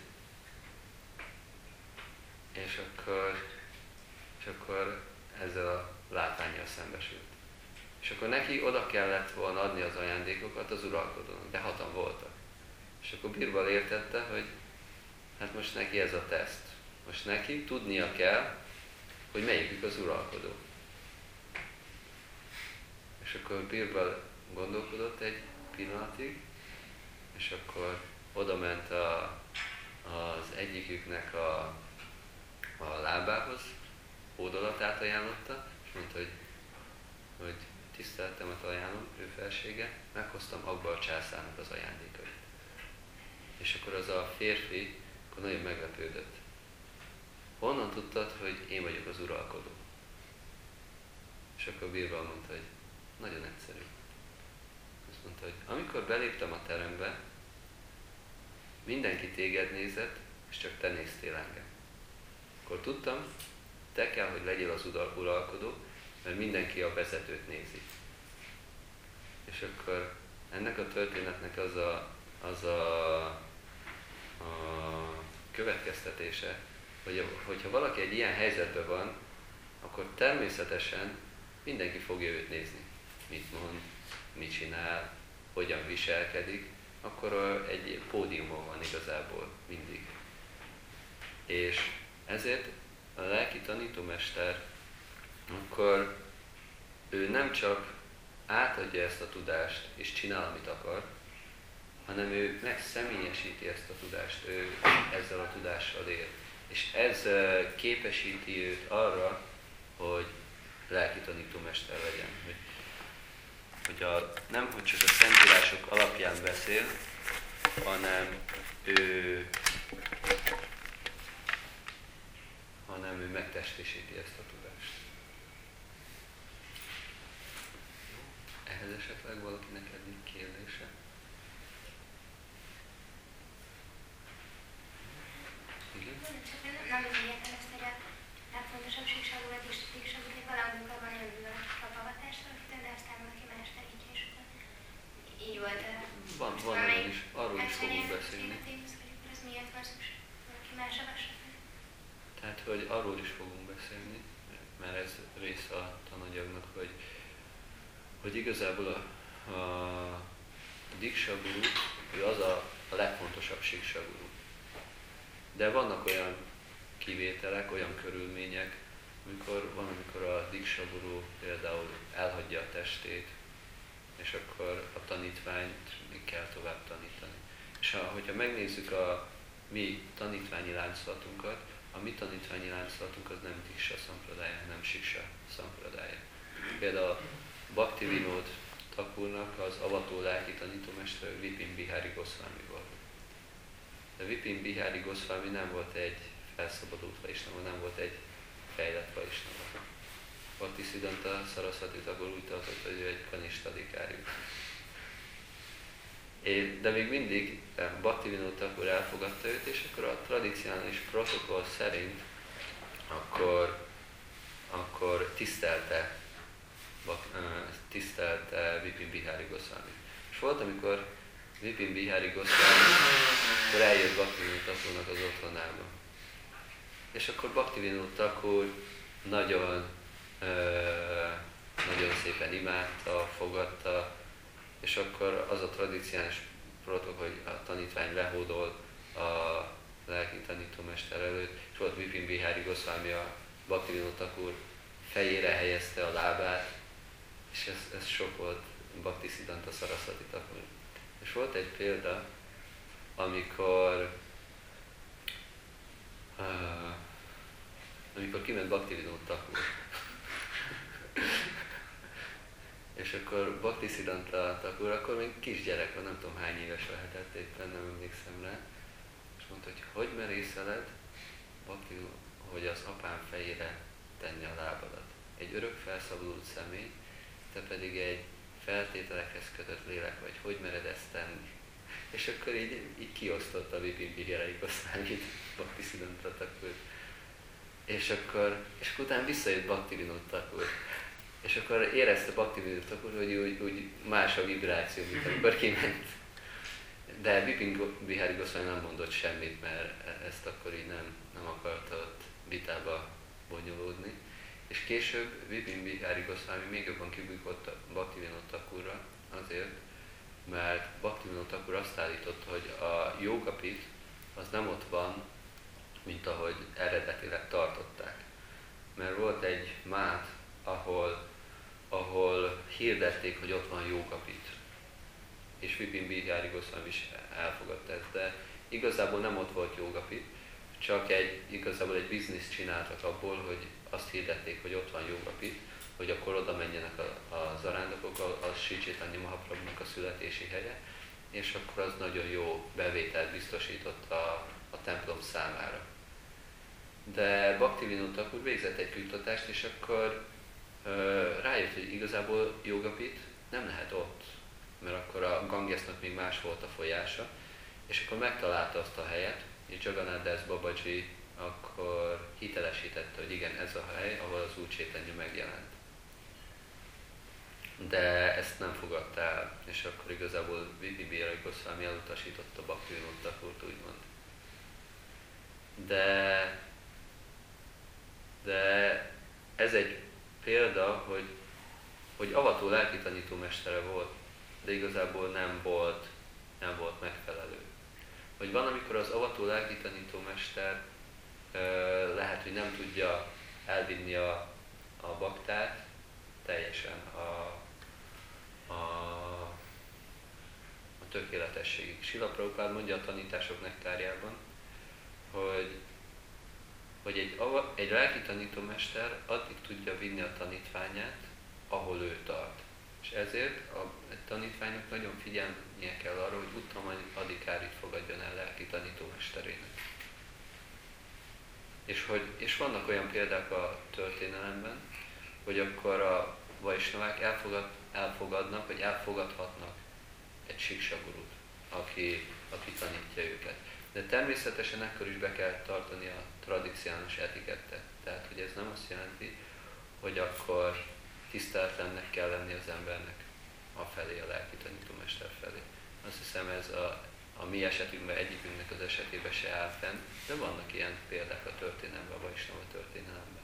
és akkor ezzel a látvánnyal szembesült. És akkor neki oda kellett volna adni az ajándékokat az uralkodónak, de 6-an voltak. És akkor Birbal értette, hogy hát most neki ez a teszt. Most neki tudnia kell, hogy melyikük az uralkodó. És akkor Birbal gondolkodott egy pillanatig, és akkor oda ment az egyiküknek a lábához, hódolatát ajánlotta, és mondta, hogy tiszteletemet ajánlom, ő felsége, meghoztam Akbar császárnak az ajándékait. És akkor az a férfi akkor nagyon meglepődött. Honnan tudtad, hogy én vagyok az uralkodó? És akkor Birbal mondta, hogy nagyon egyszerű. Azt mondta, hogy amikor beléptem a terembe, mindenki téged nézett, és csak te néztél engem. Akkor tudtam, te kell, hogy legyél az uralkodó, mert mindenki a vezetőt nézi. És akkor ennek a történetnek az a következtetése, hogyha valaki egy ilyen helyzetben van, akkor természetesen mindenki fogja őt nézni. Mit mond, mit csinál, hogyan viselkedik, akkor egy pódiumon van igazából mindig. És ezért a lelki tanítómester, akkor ő nem csak átadja ezt a tudást és csinál, amit akar, hanem ő megszemélyesíti ezt a tudást, ő ezzel a tudással él. És ez képesíti őt arra, hogy lelki tanítómester legyen. Nem, hogy csak a szentírások alapján beszél, hanem ő megtestesíti ezt a tudást. Ehhez esetleg valakinek eddig kérdése? Igen? Nem értem ezt, hogy a legfontosabb síkságúrat és síkságút, hogy valamikor van jövő a pavatástól, de aztán valaki más tanítja, és akkor így volt. Van olyan is, arról is fogunk beszélni. Ez miért van szükség? Valaki más avassa fel? Tehát, hogy arról is fogunk beszélni, mert ez része a tananyagnak, hogy igazából a Diksa Guru, ő az a legfontosabb Siksha Guru. De vannak olyan kivételek, olyan körülmények, amikor a Diksa Guru például elhagyja a testét, és akkor a tanítványt még kell tovább tanítani. És hogyha megnézzük a mi tanítványi láncolatunkat, a mi tanítványi láncolatunk az nem Diksa Sampradája, hanem Siksha Sampradája. Például Bhaktivinoda Thakurnak az avató lelki tanítómester Vipin Bihari Goswami volt. De Vipin Bihari Goswami nem volt egy felszabadult vaisnava, nem volt egy fejlett vaisnava. Bhaktisiddhanta Saraswati Thakur úgy tartott, hogy ő egy kanista dikárius. De még mindig Bhaktivinoda Thakur elfogadta őt, és akkor a tradicionális protokoll szerint akkor tisztelte Vipin Bihari Goswami. És volt, amikor Vipin Bihari Goswami akkor eljött Bhaktivinoda Thakurnak az otthonába. És akkor Bhaktivinoda Thakur nagyon szépen imádta, fogadta, és akkor az a tradicionális protokoll, hogy a tanítvány lehódol a lelki tanítómester előtt, és volt Vipin Bihari Goswami, a Bhaktivinoda Thakur fejére helyezte a lábát, és ez sok volt Bhaktisiddhanta Saraswati Thakur. És volt egy példa, amikor kiment Bhaktivinoda Thakur. És akkor Bhaktisiddhanta Thakur, akkor még kisgyerek van, nem tudom hány éves lehetett, éppen nem emlékszem rá. És mondta, hogy merészeled, hogy az apám fejére tenni a lábadat. Egy örök felszabadult személy, te pedig egy feltételekhez kötött lélek vagy, hogy mered ezt tenni? És akkor így kiosztotta Vipin Bihari Goswamit, Bhaktisiddhanta Thakur. És akkor utána visszajött Bhaktivinoda Thakur. És akkor érezte Bhaktivinoda Thakur, hogy úgy más a vibráció, mint amikor kiment. De Vipin Bihari Goswami nem mondott semmit, mert ezt akkor így nem akarta ott vitába bonyolódni. És később Vipin Bihari Goswami még jobban kibukott Bhaktivinoda Thakurra azért, mert Bhaktivinoda Thakur azt állította, hogy a Jogapith az nem ott van, mint ahogy eredetileg tartották. Mert volt egy mát, ahol hirdették, hogy ott van Jogapith. És Vipin Bihari Goswami is elfogadta ezt, de igazából nem ott volt Jogapith, csak igazából egy bizniszt csináltak abból, hogy azt hirdették, hogy ott van Jogapith, hogy akkor oda menjenek a zarándokok, az Sri Chaitanya Mahaprabhunak a születési helye, és akkor az nagyon jó bevételt biztosított a templom számára. De Bhaktivinoda Thakur végzett egy kutatást, és akkor rájött, hogy igazából Jogapith nem lehet ott, mert akkor a Gangesnak még más volt a folyása, és akkor megtalálta azt a helyet, és Jagannath Das Babaji akkor hitelesítette, hogy igen, ez a hely, ahol az Úr Chaitanya megjelent. De ezt nem fogadta el, és akkor igazából Vipin Bihari Goswami elutasította Bhaktivinoda Thakurt, úgymond. De ez egy példa, hogy avató lelki tanítómestere volt, de igazából nem volt megfelelő. Hogy van, amikor az avató lelki tanítómester lehet, hogy nem tudja elvinni a baktát teljesen a tökéletességig. Srila Prabhupád mondja a tanítások nektárjában, hogy egy lelki tanítómester addig tudja vinni a tanítványát, ahol ő tart. És ezért egy tanítványnak nagyon figyelnie kell arra, hogy uttama adhikárit fogadjon el lelki tanítómesterének. És vannak olyan példák a történelemben, hogy akkor a vaisnavák elfogadnak, vagy elfogadhatnak egy siksagurut, aki tanítja őket. De természetesen ekkor is be kell tartani a tradicionális etikettet. Tehát, hogy ez nem azt jelenti, hogy akkor tiszteletlennek kell lenni az embernek afelé, a lelki tanítómester felé. Azt hiszem, ez a mi esetünkben, egyikünknek az esetében se áll fenn, de vannak ilyen példák a történelemben, a vaisnava történelemben.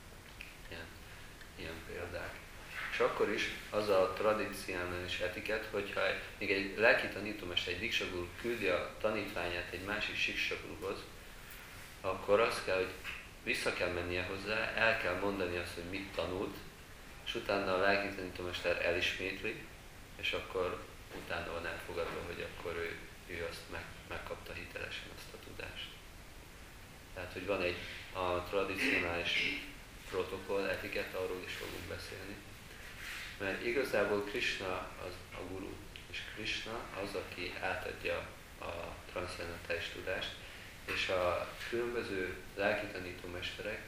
Ilyen példák. És akkor is az a tradicionális etiket, hogyha még egy lelki tanítómester, egy diksaguru küldi a tanítványát egy másik siksaguruhoz, akkor az kell, hogy vissza kell mennie hozzá, el kell mondani azt, hogy mit tanult, és utána a lelki tanítómester elismétli, és akkor utána van elfogadva, hogy akkor ő azt megkapta hitelesen azt a tudást. Tehát, hogy van a tradicionális protokoll, etikett, arról is fogunk beszélni. Mert igazából Krishna az a guru, és Krishna az, aki átadja a transzcendentális tudást, és a különböző lelki tanítómesterek,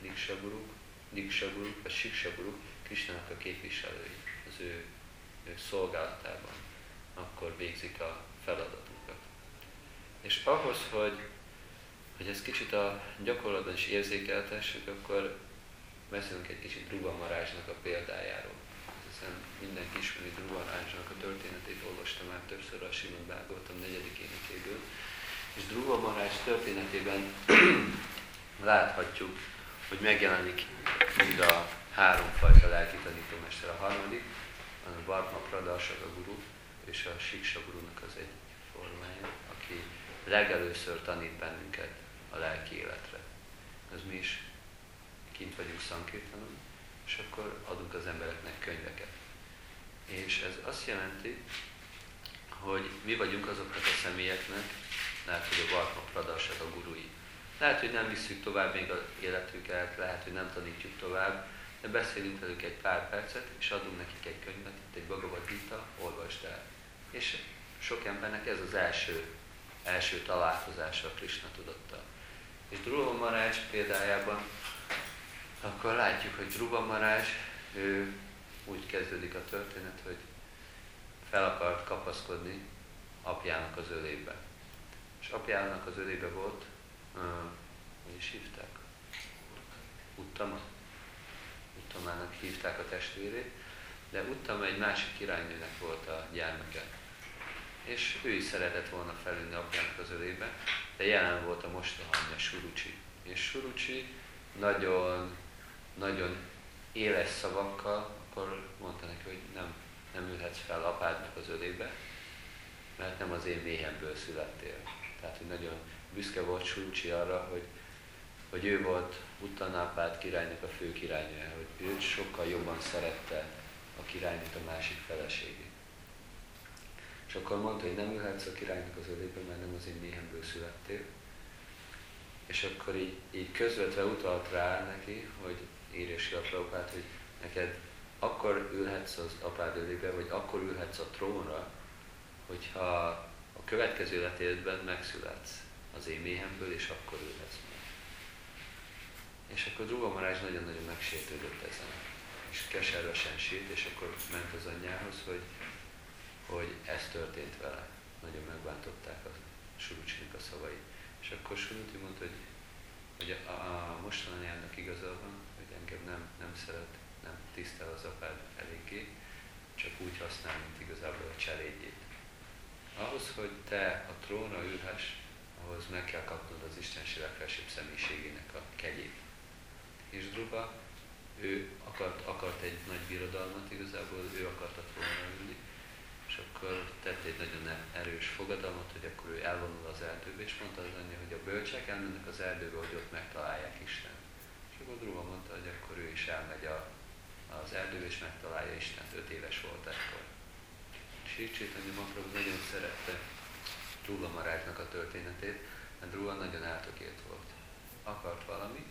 diksaguruk vagy siksaguruk Krishnának a képviselői, az ő szolgálatában, akkor végzik a feladatunkat. És ahhoz, hogy ezt kicsit a gyakorlatban is érzékeltessük, akkor beszélünk egy kicsit Dhruva Maharajnak a példájáról. Hiszen mindenki ismeri Dhruva Maharajnak a történetét, olvastam már többször a Srimad Bhagavatam 4. énekéből. És Dhruva Maharaj történetében láthatjuk, hogy megjelenik mind a háromfajta lelki tanítómester. A harmadik, a Varma Pradharshaka Guru, és a Shiksha Gurunak az egy formája, aki legelőször tanít bennünket a lelki életre. Ez mi is kint vagyunk Sankirtanon, és akkor adunk az embereknek könyveket. És ez azt jelenti, hogy mi vagyunk azoknak a személyeknek, lehet, hogy a Varma Pradharshaka Gurui. Lehet, hogy nem visszük tovább még az életüket, lehet, hogy nem tanítjuk tovább, de beszélünk velük egy pár percet, és adunk nekik egy könyvet, itt egy Bhagavad Gita, olvasd el. És sok embernek ez az első találkozása a Krishna tudattal. És Dhruva Maharaj példájában akkor látjuk, hogy Dhruva Maharaj, ő úgy kezdődik a történet, hogy fel akart kapaszkodni apjának az ölébe. És apjának az ölébe volt, hogy is hívták? Uttama. Uttamának hívták a testvérét, de Uttama egy másik királynőnek volt a gyermeke. És ő is szeretett volna felülni apjának az ölébe, de jelen volt a mostohaanyja Surucsi. És Surucsi nagyon éles szavakkal, akkor mondta neki, hogy nem ülhetsz fel apádnak az ölébe, mert nem az én méhemből születtél. Tehát, hogy nagyon büszke volt Surucsi arra, hogy ő volt Uttanapád királynak a fő királynője, hogy őt sokkal jobban szerette a királynőt a másik feleségét. És akkor mondta, hogy nem ülhetsz a királynak az ölébe, mert nem az én méhemből születtél. És akkor így közvetve utalt rá neki, hogy írja Srila Prabhupád, hogy neked akkor ülhetsz az apád ölébe, vagy akkor ülhetsz a trónra, hogyha a következő életedben megszületsz az én méhemből, és akkor ülhetsz meg. És akkor Dhruva Maharaj nagyon-nagyon megsértődött ezen. És keservesen sírt, és akkor ment az anyjához, hogy ez történt vele. Nagyon megbántották a Surucsinak a szavai. És akkor Suruti mondta, hogy a mostani anyának igaza van, hogy engem nem szeret, nem tisztel az apád eléggé, csak úgy használ, mint igazából a cselédjét. Ahhoz, hogy te a trónra ülhess, ahhoz meg kell kapnod az Istenség legfelsőbb személyiségének a kegyét. És Dhruva, ő akart egy nagy birodalmat igazából, ő akart a trónra ülni, és akkor tett egy nagyon erős fogadalmat, hogy akkor ő elvonul az erdőbe, és mondta az anyja, hogy a bölcsek elmennek az erdőbe, hogy ott megtalálják Istent. És akkor Dhruva mondta, hogy akkor ő is elmegy az erdőbe, és megtalálja Istent. 5 éves volt ekkor. Sri Chaitanya Mahaprabhu nagyon szerette Dhruva Maharajnak a történetét, mert Dhruva nagyon eltökélt volt. Akart valamit,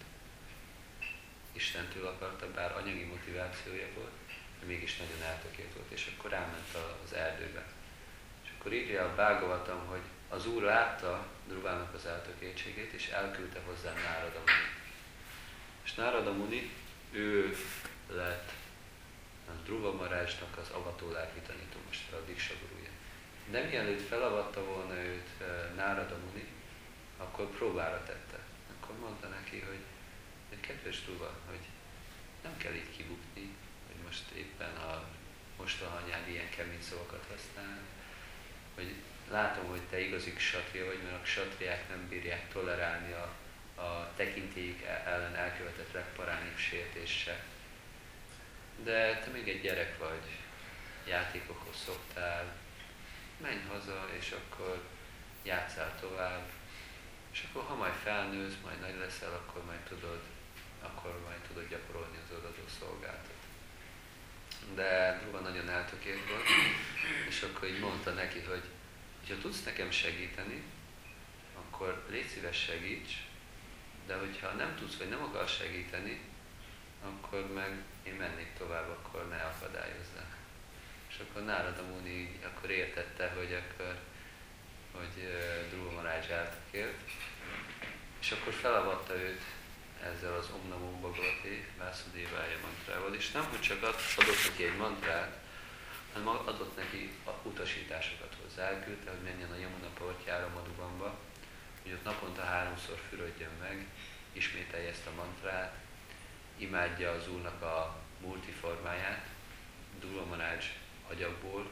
Istentől akarta, bár anyagi motivációja volt, de mégis nagyon eltökélt volt, és akkor elment az erdőbe. És akkor írja a Bhagavatam, hogy az Úr látta Dhruvának az eltökéltségét, és elküldte hozzá Nárada Munit. És Nárada Muni, ő lett Dhruva Maharajnak az avató lelki tanítómester, a Diksa gurúja. De mielőtt felavatta volna őt Nárada Muni, akkor próbára tette. Akkor mondta neki, hogy kedves Dhruva, hogy nem kell így kibukni, hogy most éppen a mostohanyád ilyen kemény szavakat használ, hogy látom, hogy te igazi ksatria vagy, mert a ksatriák nem bírják tolerálni a tekintélyük ellen elkövetett legparányibb sértéssel. De te még egy gyerek vagy, játékokhoz szoktál, menj haza, és akkor játsszál tovább, és akkor ha majd felnősz, majd nagy leszel, akkor majd tudod gyakorolni az odaadó szolgálatot. De Dhruva nagyon eltökélt volt, és akkor így mondta neki, hogy ha tudsz nekem segíteni, akkor légy szíves segíts, de hogyha nem tudsz, vagy nem akarsz segíteni, akkor meg én mennék tovább, akkor ne akadályozzák. És akkor Nárada Muni akkor értette, hogy Dhruva Maharaj eltökélt, és akkor felavatta őt ezzel az Om Namo Bhagavate Vásudevaya mantrával, és nem, hogy csak adott neki egy mantrát, hanem adott neki utasításokat hozzá. Elküldte, hogy menjen a Yamuna partjára Madhubamba, hogy ott naponta 3-szor fürödjön meg, ismételje ezt a mantrát, imádja az Úrnak a múlti formáját, Dhruva Maharaj agyagból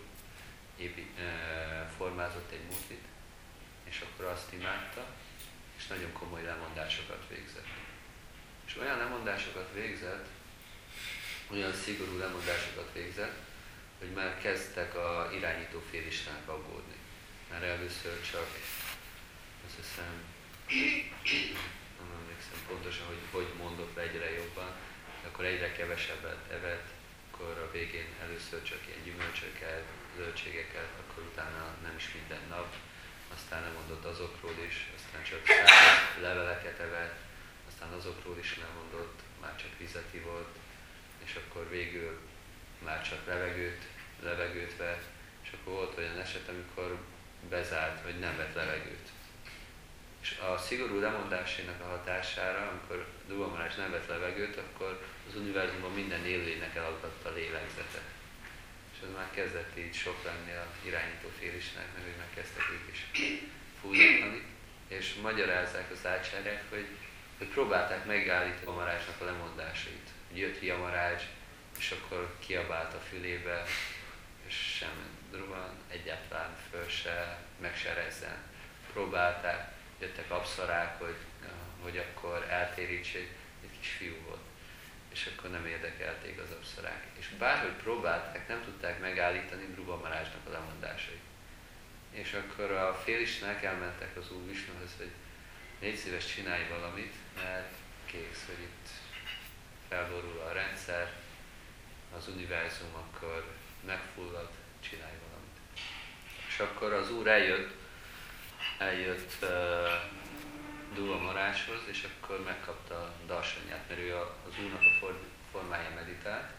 formázott egy múltit, és akkor azt imádta, és nagyon komoly lemondásokat végzett. És olyan lemondásokat végzett, olyan szigorú lemondásokat végzett, hogy már kezdtek a irányító félistenek aggódni. Már először csak, azt hiszem, nem emlékszem pontosan, hogy mondott le egyre jobban, de akkor egyre kevesebbet evett, akkor a végén először csak ilyen gyümölcsöket, zöldségeket, akkor utána nem is minden nap, aztán lemondott azokról is, aztán csak leveleket evett, aztán azokról is lemondott, már csak vizet ivott, és akkor végül már csak levegőt vett, és akkor volt olyan eset, amikor bezárt, hogy nem vett levegőt. És a szigorú lemondásének a hatására, amikor Dhruva Maharaj nem vett levegőt, akkor az univerzumban minden élőjének eladta a lélegzetet. És az már kezdett így sok lenni a irányító félisteneknek, hogy megkezdtek ők is fújatni, és magyarázzák az ácsárják, hogy próbálták megállítani a Maharajnak a lemondásait. Jött Yamaraj, és akkor kiabált a fülébe, és semmi Dhruva egyáltalán meg se rezzen. Próbálták, jöttek apszarák, hogy akkor eltérítsék, egy kis fiú volt. És akkor nem érdekelték az apszarák. És bárhogy próbálták, nem tudták megállítani Dhruva Maharajnak a lemondásait. és akkor a félistenek elmentek az Úr Visnuhoz, hogy légy szíves, csinálj valamit, mert kész, hogy itt felborul a rendszer, az univerzum akkor megfullad, csinálj valamit. És akkor az Úr eljött Dhruva Marázshoz, és akkor megkapta a darsanyát, mert ő az Úrnak a formája meditált,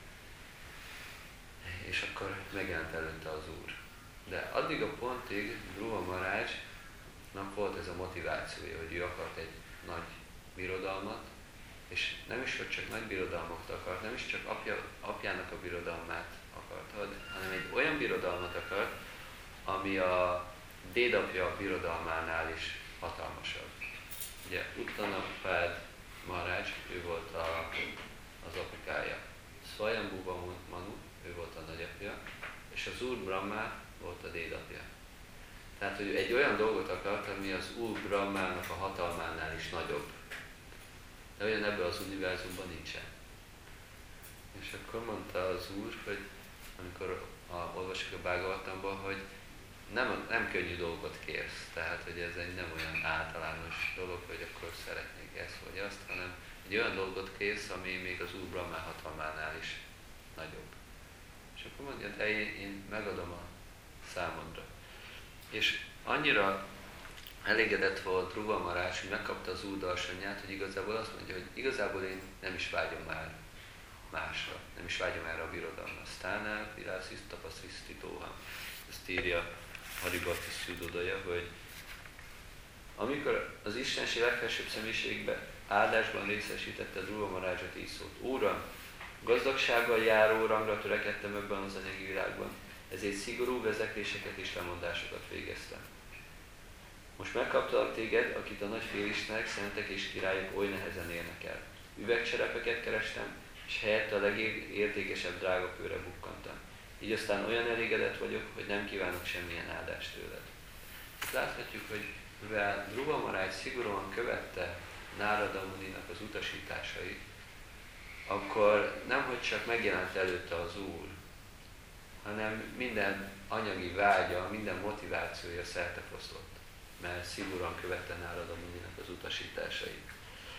és akkor megjelent előtte az Úr. De addig a pontig Dhruva Marázsnak volt ez a motivációja, hogy ő akart egy nagy birodalmat, és nem is, hogy csak nagy birodalmat akart, nem is csak apjának a birodalmát akart, hanem egy olyan birodalmat akart, ami a dédapja birodalmánál is hatalmasabb. Ugye Uttanapád Maharaj, ő volt az apukája. Swayambhuva Manu, ő volt a nagyapja, és az Úr Brahma volt a dédapja. Tehát, hogy egy olyan dolgot akart, ami az Úr Brahmának a hatalmánál is nagyobb. De olyan ebben az univerzumban nincsen. És akkor mondta az Úr, hogy amikor olvasjuk a Bhagavatamban, hogy nem könnyű dolgot kérsz, tehát hogy ez egy nem olyan általános dolog, hogy akkor szeretnék ezt vagy azt, hanem egy olyan dolgot kérsz, ami még az Úr Brahma hatalmánál is nagyobb. És akkor mondja, de én megadom a számodra. És annyira elégedett volt Dhruva Marázs, hogy megkapta az Úr darsanyát, hogy igazából azt mondja, hogy igazából én nem is vágyom már másra, nem is vágyom erre a birodalomra. Sztánál, Pirászisz, Tapaszvisztitóham. Ezt írja Haribhakti Szüdodaja, hogy amikor az Istenség legfelsőbb személyiségbe áldásban részesítette Dhruva Marázsat, így szólt: Úram, gazdagsággal járó rangra törekedtem ebben az anyagi világban, ezért szigorú vezekléseket és lemondásokat végeztem. Most megkaptalak téged, akit a nagy félistenek, szentek és királyok oly nehezen érnek el. Üvegcserepeket kerestem, és helyette a legértékesebb drágakőre bukkantam. Így aztán olyan elégedett vagyok, hogy nem kívánok semmilyen áldást tőled. Itt láthatjuk, hogy mivel Dhruva Marázs szigorúan követte Nárada Muninak az utasításait, akkor nemhogy csak megjelent előtte az Úr, hanem minden anyagi vágya, minden motivációja szertefoszlott, mert szigorúan követte Nárada Muninak az utasításait.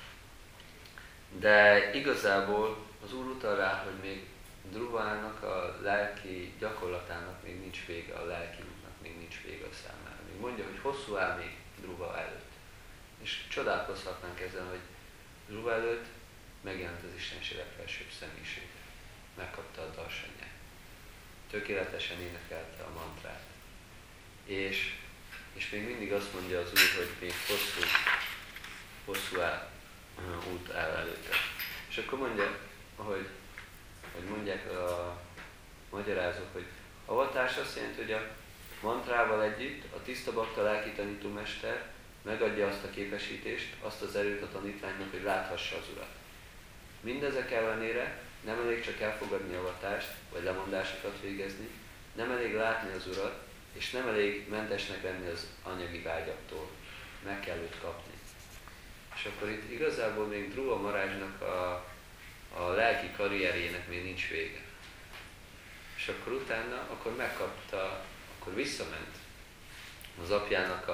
De igazából az Úr utal rá, hogy még Dhruvának a lelki gyakorlatának még nincs vége, a lelki útnak még nincs vége a számára. Még mondja, hogy hosszú áll még Dhruva előtt. És csodálkozhatnánk ezen, hogy Dhruva előtt megjelent az Istenség legfelsőbb személyisége. Megkapta a darsanyát. Tökéletesen énekelte a mantrát. És még mindig azt mondja az Úr, hogy még hosszú út áll előtte. És akkor mondja, hogy mondják a magyarázók, hogy avatás azt jelenti, hogy a mantrával együtt a tiszta bakta lelki tanítómester megadja azt a képesítést, azt az erőt a tanítványnak, hogy láthassa az Urat. Mindezek ellenére nem elég csak elfogadni avatást, vagy lemondásokat végezni, nem elég látni az Urat, és nem elég mentesnek lenni az anyagi vágyaktól. Meg kell őt kapni. És akkor itt igazából még Dhruva Marázsnak a lelki karrierjének még nincs vége. És akkor utána, akkor visszament az apjának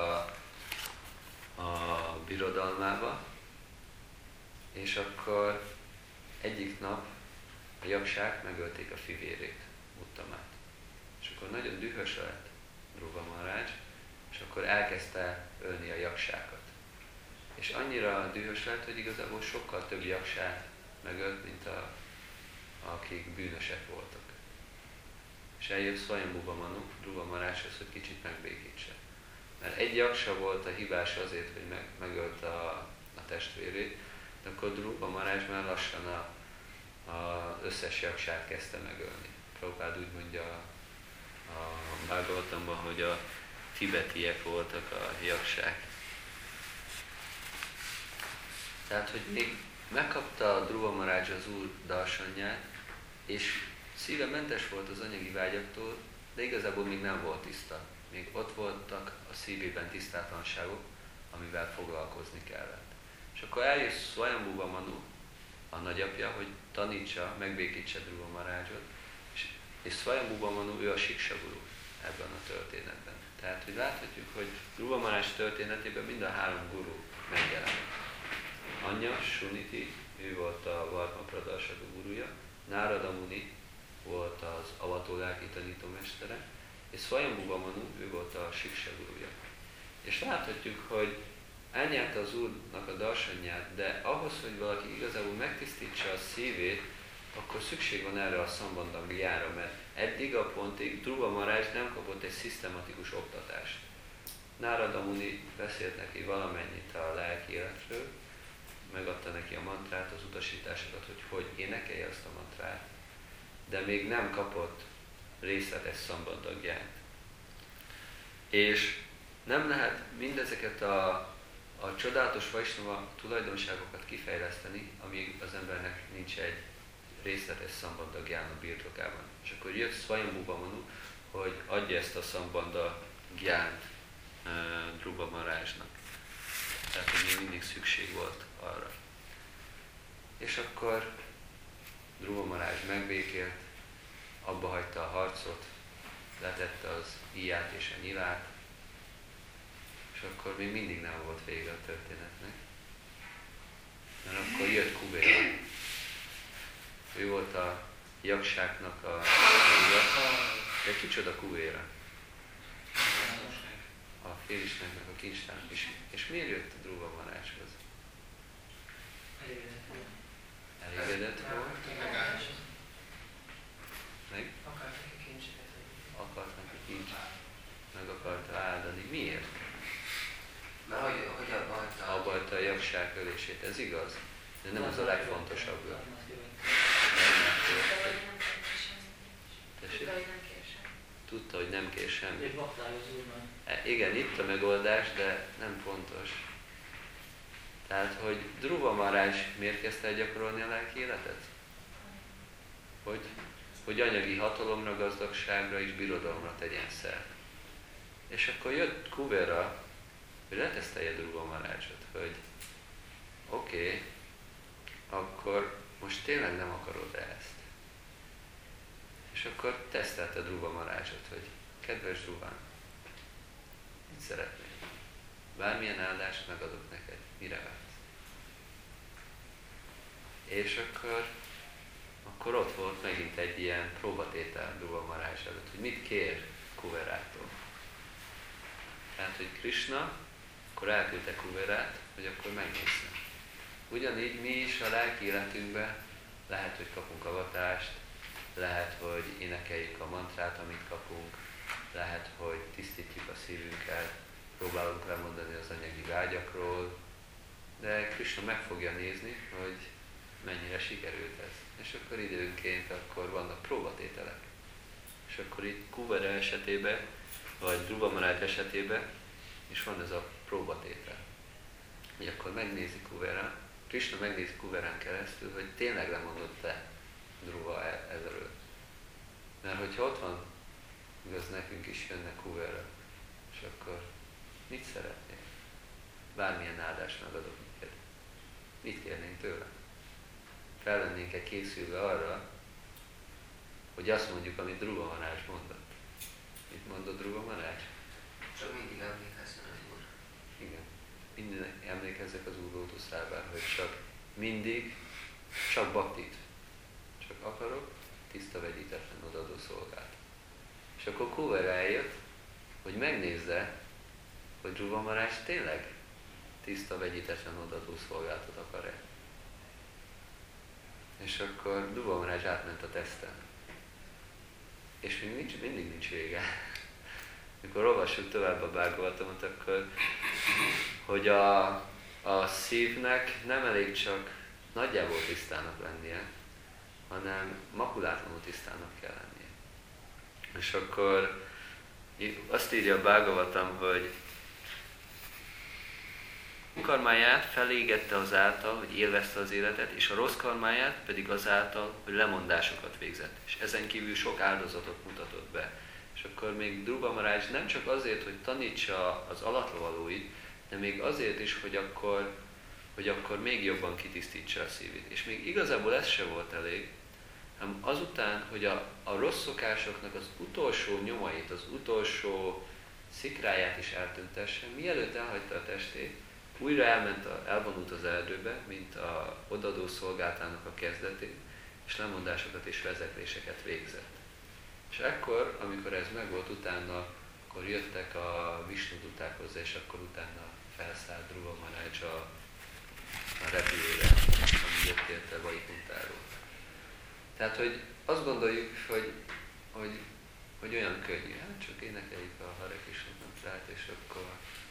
a birodalmába, és akkor egyik nap a jaksák megölték a fivérét, Uttamát. És akkor nagyon dühös lett Dhruva Marázs, és akkor elkezdte ölni a jaksákat. És annyira dühös lett, hogy igazából sokkal több jaksát megölt, mint akik bűnösek voltak. És eljött Swayambhuva Manu Dhruva Marázshoz, hogy kicsit megbékítse. Mert egy jaksa volt a hibás azért, hogy megölte a testvérét, de akkor Dhruva Marázs már lassan az összes jaksát kezdte megölni. Prabhupád úgy mondja a Bhagavatamban, hogy a tibetiek voltak a jaksák. Tehát, hogy még megkapta Dhruva Marázs az Úr darsanyát, és szíve mentes volt az anyagi vágyaktól, de igazából még nem volt tiszta. Még ott voltak a szívében tisztátlanságok, amivel foglalkozni kellett. És akkor eljött Swayambhuva Manu, a nagyapja, hogy tanítsa, megbékítse Dhruva Marázsot, és Swayambhuva Manu, ő a Siksa Guru. ebben a történetben. Tehát, hogy láthatjuk, hogy Dhruva Maharaj történetében mind a 3 guru megjelenik. Anya, Suniti, ő volt a Varma Pradarshaka guruja, Nárada Muni volt az avató lelki tanítómestere, és Swayambhuva Manu, ő volt a Siksha guruja. És láthatjuk, hogy elnyerte az Úrnak a darsanyját, de ahhoz, hogy valaki igazából megtisztítsa a szívét, akkor szükség van erre a szambandagjára, mert eddig a pontig Dhruva Maharaj nem kapott egy szisztematikus oktatást. Nárada Muni beszélt neki valamennyit a lelki életről, megadta neki a mantrát, az utasításokat, hogy énekelje azt a mantrát, de még nem kapott részletes szambandagját. És nem lehet mindezeket a csodálatos Vaisnava tulajdonságokat kifejleszteni, amíg az embernek nincs egy részletes szambandagján a birtokában. És akkor jött Swayambhuva Manu, hogy adja ezt a szambandagját Dhruva Maharajnak. Tehát, hogy még mindig szükség volt arra. És akkor Dhruva Maharaj megbékélt, abba hagyta a harcot, letette az íját és a nyilát, és akkor még mindig nem volt vége a történetnek. Mert akkor jött Kubéra. Ő volt a jaksáknak a ura, de kicsoda Kubéra? A félismernek a kincstárnak is. És miért jött a Dhruva Maharajhoz? Elégedett volt. Meg? Akart neki kincset. Meg akarta áldani. Miért? Mert hogy Abba hagyta a jakság ölését. Ez igaz? De nem az a legfontosabb. Tudta, hogy nem kér semmit. Igen, itt a megoldás, de nem fontos. Tehát, hogy Dhruva Maharaj miért kezdte el gyakorolni a lelki életet? Hogy anyagi hatalomra, gazdagságra és birodalomra tegyen szert. És akkor jött Kubera, hogy letesztelje Dhruva Maharajot, hogy oké, akkor most tényleg nem akarod ezt. És akkor tesztelte Dhruva Maharajot, hogy kedves Dhruvám, mit szeretnél? Bármilyen áldást megadok neked, mire vágysz? És akkor ott volt megint egy ilyen próbatétel Dhruva Maharaj előtt, hogy mit kér Kuberától. Tehát, hogy Krishna akkor elküldte Kuberát, hogy akkor megnézze. Ugyanígy mi is a lelki életünkben lehet, hogy kapunk avatást, lehet, hogy énekeljük a mantrát, amit kapunk, lehet, hogy tisztítjuk a szívünket, próbálunk lemondani az anyagi vágyakról, de Krishna meg fogja nézni, hogy mennyire sikerült ez. És akkor időnként akkor vannak próbatételek. És akkor itt Kubera esetében, vagy Dhruva Maharaj esetében is van ez a próbatétel. Hogy akkor megnézi Kubera, Krishna megnézi Kuberán keresztül, hogy tényleg lemondott le Dhruva ezzel. Mert hogyha ott van, igaz, nekünk is jönne Kubera, és akkor mit szeretnél? Bármilyen áldást megadok neked. Mit kérnénk tőle? Fel lennénk-e készülve arra, hogy azt mondjuk, amit Dhruva Maharaj mondott. Mit mondott Dhruva Maharaj? Csak mindig emlékezzen az Úr. Igen. Mindig emlékezzek az Úr lótuszlábán, hogy csak baktit. Csak akarok tiszta vegyítetlen odaadó szolgát. És akkor Kubera eljött, hogy megnézze, hogy Dhruva Maharaj tényleg tiszta vegyítetlen odaadó szolgálatot akar-e. És akkor Dhruva Maharaj átment a teszten. És még mindig nincs vége. Mikor olvassuk tovább a Bhagavatamot, akkor hogy a szívnek nem elég csak nagyjából tisztának lennie, hanem makulátlanul tisztának kell lennie. És akkor azt írja a Bhagavatam, hogy karmáját felégette azáltal, hogy élvezte az életet, és a rossz karmáját pedig azáltal, hogy lemondásokat végzett. És ezen kívül sok áldozatot mutatott be. És akkor még Dhruva Maharaj nem csak azért, hogy tanítsa az alatlovalóit, de még azért is, hogy akkor még jobban kitisztítsa a szívét. És még igazából ez se volt elég, hanem azután, hogy a rossz szokásoknak az utolsó nyomait, az utolsó szikráját is eltüntesse, mielőtt elhagyta a testét, újra elvonult az erdőbe, mint a odadó szolgálatának a kezdetén, és lemondásokat és vezekléseket végzett. És ekkor, amikor ez megvolt, utána, akkor jöttek a Visnuduták hozzá, és akkor utána felszállt Dhruva Maharaj a repülőre, ami jött érte Vaikuntáról. Tehát, hogy azt gondoljuk, hogy olyan könnyű, hát csak énekeljük a Hare Krishna mantrát, és akkor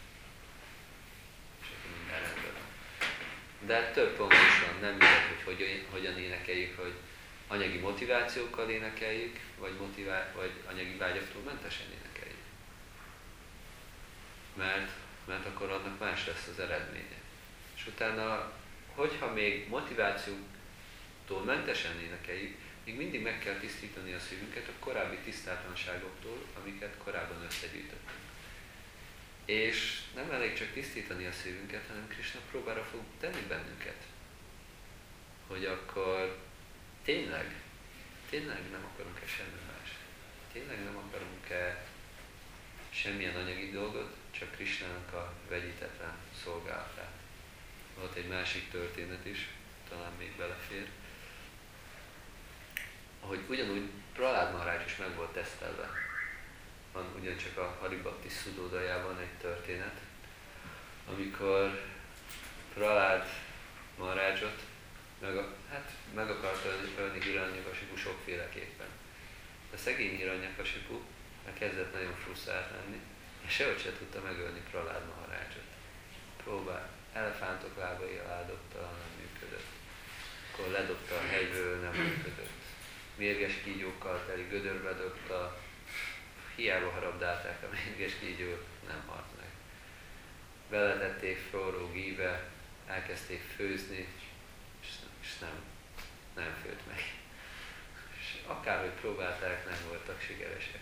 minden rendben van. De több pontosan nem mindegy, hogy hogyan énekeljük, hogy anyagi motivációkkal énekeljük, vagy anyagi vágyaktól mentesen énekeljük. Mert akkor annak más lesz az eredménye. És utána, hogyha még motivációtól mentesen énekeljük, még mindig meg kell tisztítani a szívünket a korábbi tisztátlanságoktól, amiket korábban összegyűjtöttünk. És nem elég csak tisztítani a szívünket, hanem Krishna próbára fog tenni bennünket. Hogy akkor tényleg nem akarunk-e semmi más. Tényleg nem akarunk-e semmilyen anyagi dolgot, csak Krishnának a vegyítetlen szolgálatát. Volt egy másik történet is, talán még belefér, hogy ugyanúgy Prahlad Maharaj is meg volt tesztelve. Van ugyancsak a Haribhakti Szudódajában egy történet, amikor Prahlad Maharajot meg akarta ölni Hiranyakasipu sokféleképpen. A szegény Hiranyakasipu kezdett nagyon frusztrált lenni, és sehogy se tudta megölni Prahlad Maharajot. Próbál, elefántok lábaival áldotta, nem működött. Akkor ledobta a helyből, nem működött. Mérges kígyókkal teli gödörbe dobta, hiába harabdálták a mérges kígyót, nem halt meg. Beletették forró gíbe, elkezdték főzni, és nem főtt meg. És akárhogy próbálták, nem voltak sikeresek.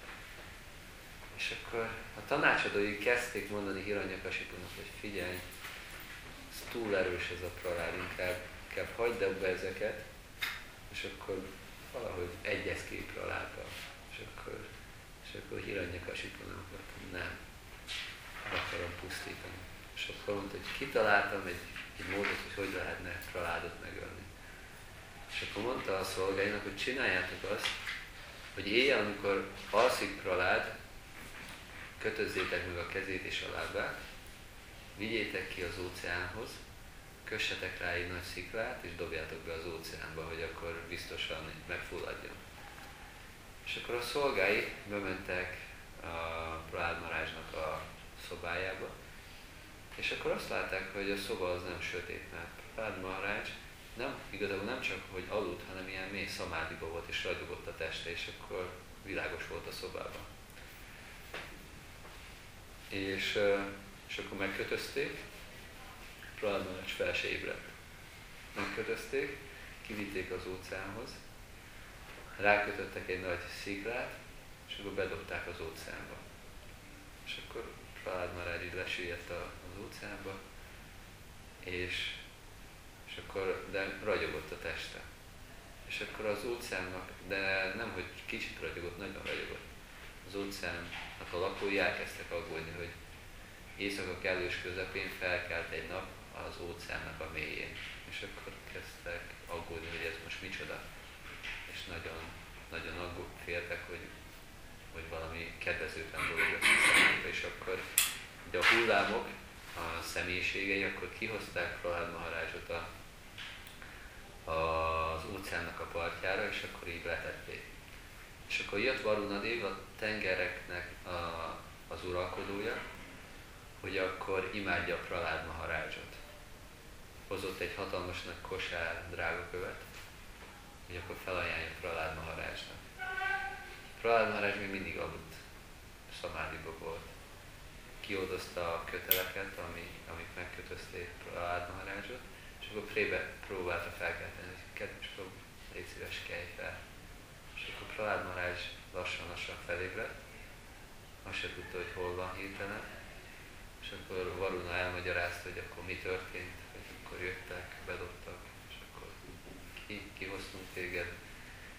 És akkor a tanácsadói kezdték mondani Hiranyakasipunak, hogy figyelj, ez túl erős ez a Prahlad, inkább hagyd abba ezeket, és akkor valahogy egyez ki Prahláddal. És akkor Hiranyakasipunak mondta, nem, akarom pusztítani. És akkor mondta, hogy kitaláltam egy módot, hogy lehetne Prahládot megölni. És akkor mondta a szolgáinak, hogy csináljátok azt, hogy éjjel, amikor alszik Prahlád, kötözzétek meg a kezét és a lábát, vigyétek ki az óceánhoz, kössetek rá egy nagy sziklát, és dobjátok be az óceánba, hogy akkor biztosan megfulladjon. És akkor a szolgái bementek a Prahlad Maharajnak a szobájába, és akkor azt látták, hogy a szoba az nem sötét, mert Prahlad Maharaj igazából nem csak, hogy aludt, hanem ilyen mély szamádiba volt, és ragyogott a teste, és akkor világos volt a szobában. És akkor megkötözték, Prahlad Maharaj fel se ébredt. Megkötözték, kivitték az óceánhoz, rákötöttek egy nagy sziklát, és akkor bedobták az óceánba. És akkor Prahlad Maharaj így lesüllyedt az óceánba, és akkor de ragyogott a teste. És akkor az óceánnak, de nem, hogy kicsit ragyogott, nagyon ragyogott. Az óceánnak a lakói elkezdtek aggódni, hogy éjszaka kellős közepén felkelt egy nap az óceánnak a mélyén. És akkor kezdtek aggódni, hogy ez most micsoda. És nagyon féltek, hogy valami kedvezőtlen dolog lesz a személybe. És akkor ugye a hullámok, a személyiségei, akkor kihozták Prahlad Maharajot az óceánnak a partjára, és akkor így letették. És akkor jött Varuna Dév, a tengereknek az uralkodója, hogy akkor imádja Prahlad Maharajot. Hozott egy hatalmas nagy kosár drágakövet, hogy akkor felajánlja Prahlad Maharajnak. Prahlad Maharaj még mindig aludt, szamádiba volt. Kioldozta a köteleket, amik megkötözték Prahlad Maharajot, és akkor próbálta felkelteni, hogy kedves Prabhu, légy szíves, kelj fel. És akkor Prahlad Maharaj lassan felébredt, azt se tudta, hogy hol van hirtelen, és akkor Varuna elmagyarázta, hogy akkor mi történt, hogy akkor jöttek, bedobtak, és akkor kihoztunk téged,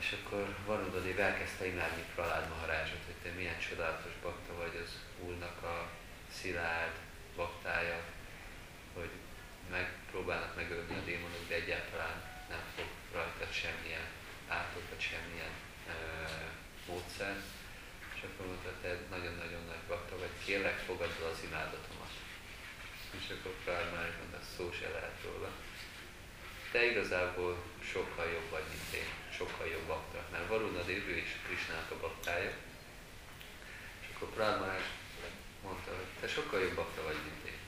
És akkor Varuna Dev elkezdte imádni Prahlad Maharajot, hogy te milyen csodálatos bakta vagy az Úrnak a szilárd baktája, hogy próbálnak megölni a démonok, de egyáltalán nem fog rajtad semmilyen átok, vagy semmilyen módszer. És akkor mondta, te nagyon-nagyon nagy bakta vagy, kérlek, fogadd el az imádatomat. És akkor Prahlad Maharaj mondta, szó se lehet róla. Te igazából sokkal jobb vagy, mint én, sokkal jobb bakta. Mert Varuna Dev is Krisnának a baktája. És akkor Prahlad Maharaj mondta, hogy te sokkal jobb bakta vagy, mint én.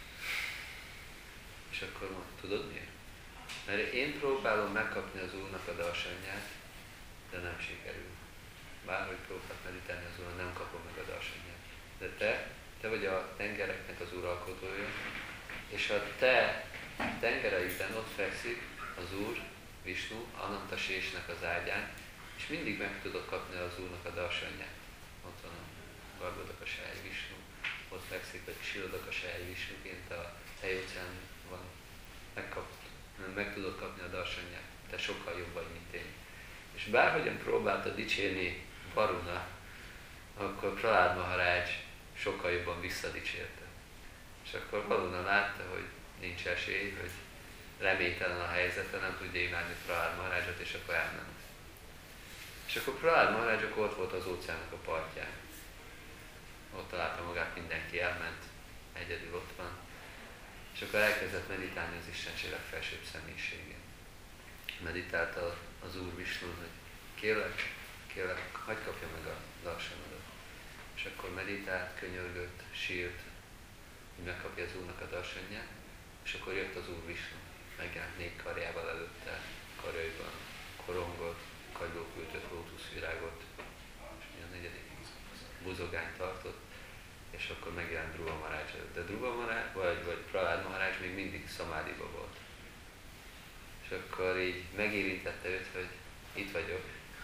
És akkor mondta, tudod miért? Mert én próbálom megkapni az Úrnak a darsanyját, de nem sikerül. Bárhogy próbálok meditálni az Úrnak, nem kapom meg a darsanyját. De te vagy a tengereknek az uralkodója, és a te tengereidben ott fekszik az Úr, Visnu, Ananta Sésnek az ágyán, és mindig meg tudod kapni az Úrnak a darsanyját. Ott van a Garbhodakasály Visnu, ott fekszik, vagy Kshirodakasály Visnuként a Tejóceán van. Meg tudod kapni a darsanyját, te sokkal jobb vagy, mint én. És bárhogyan próbálta dicsérni Varuna, akkor Prahlad Maharaj sokkal jobban visszadicsérte. És akkor Varuna látta, hogy nincs esély, hogy reménytelen a helyzete, nem tudja imádni Prahlad Maharajot, és akkor elment. És akkor Prahlad Maharaj ott volt az óceánnak a partján. Ott találta magát, mindenki elment, egyedül ott van. És akkor elkezdett meditálni az Istenség legfelsőbb személyiségén. Meditálta az Úr Visnun, hogy kérlek, hagyd kapja meg a darsanodat. És akkor meditált, könyörgött, sírt, hogy megkapja az Úrnak a darsanyját, és akkor jött az Úr Visnu, megjelent 4 karjával előtte, karjaiban korongot, kagylókültött lótuszvirágot, és a 4. buzogányt tartott, és akkor megjelent Dhruva Maharaj előtt. De Dhruva Maharaj, vagy Prahlad Maharaj még mindig szamádiba volt. És akkor így megérintette őt, hogy itt vagyok.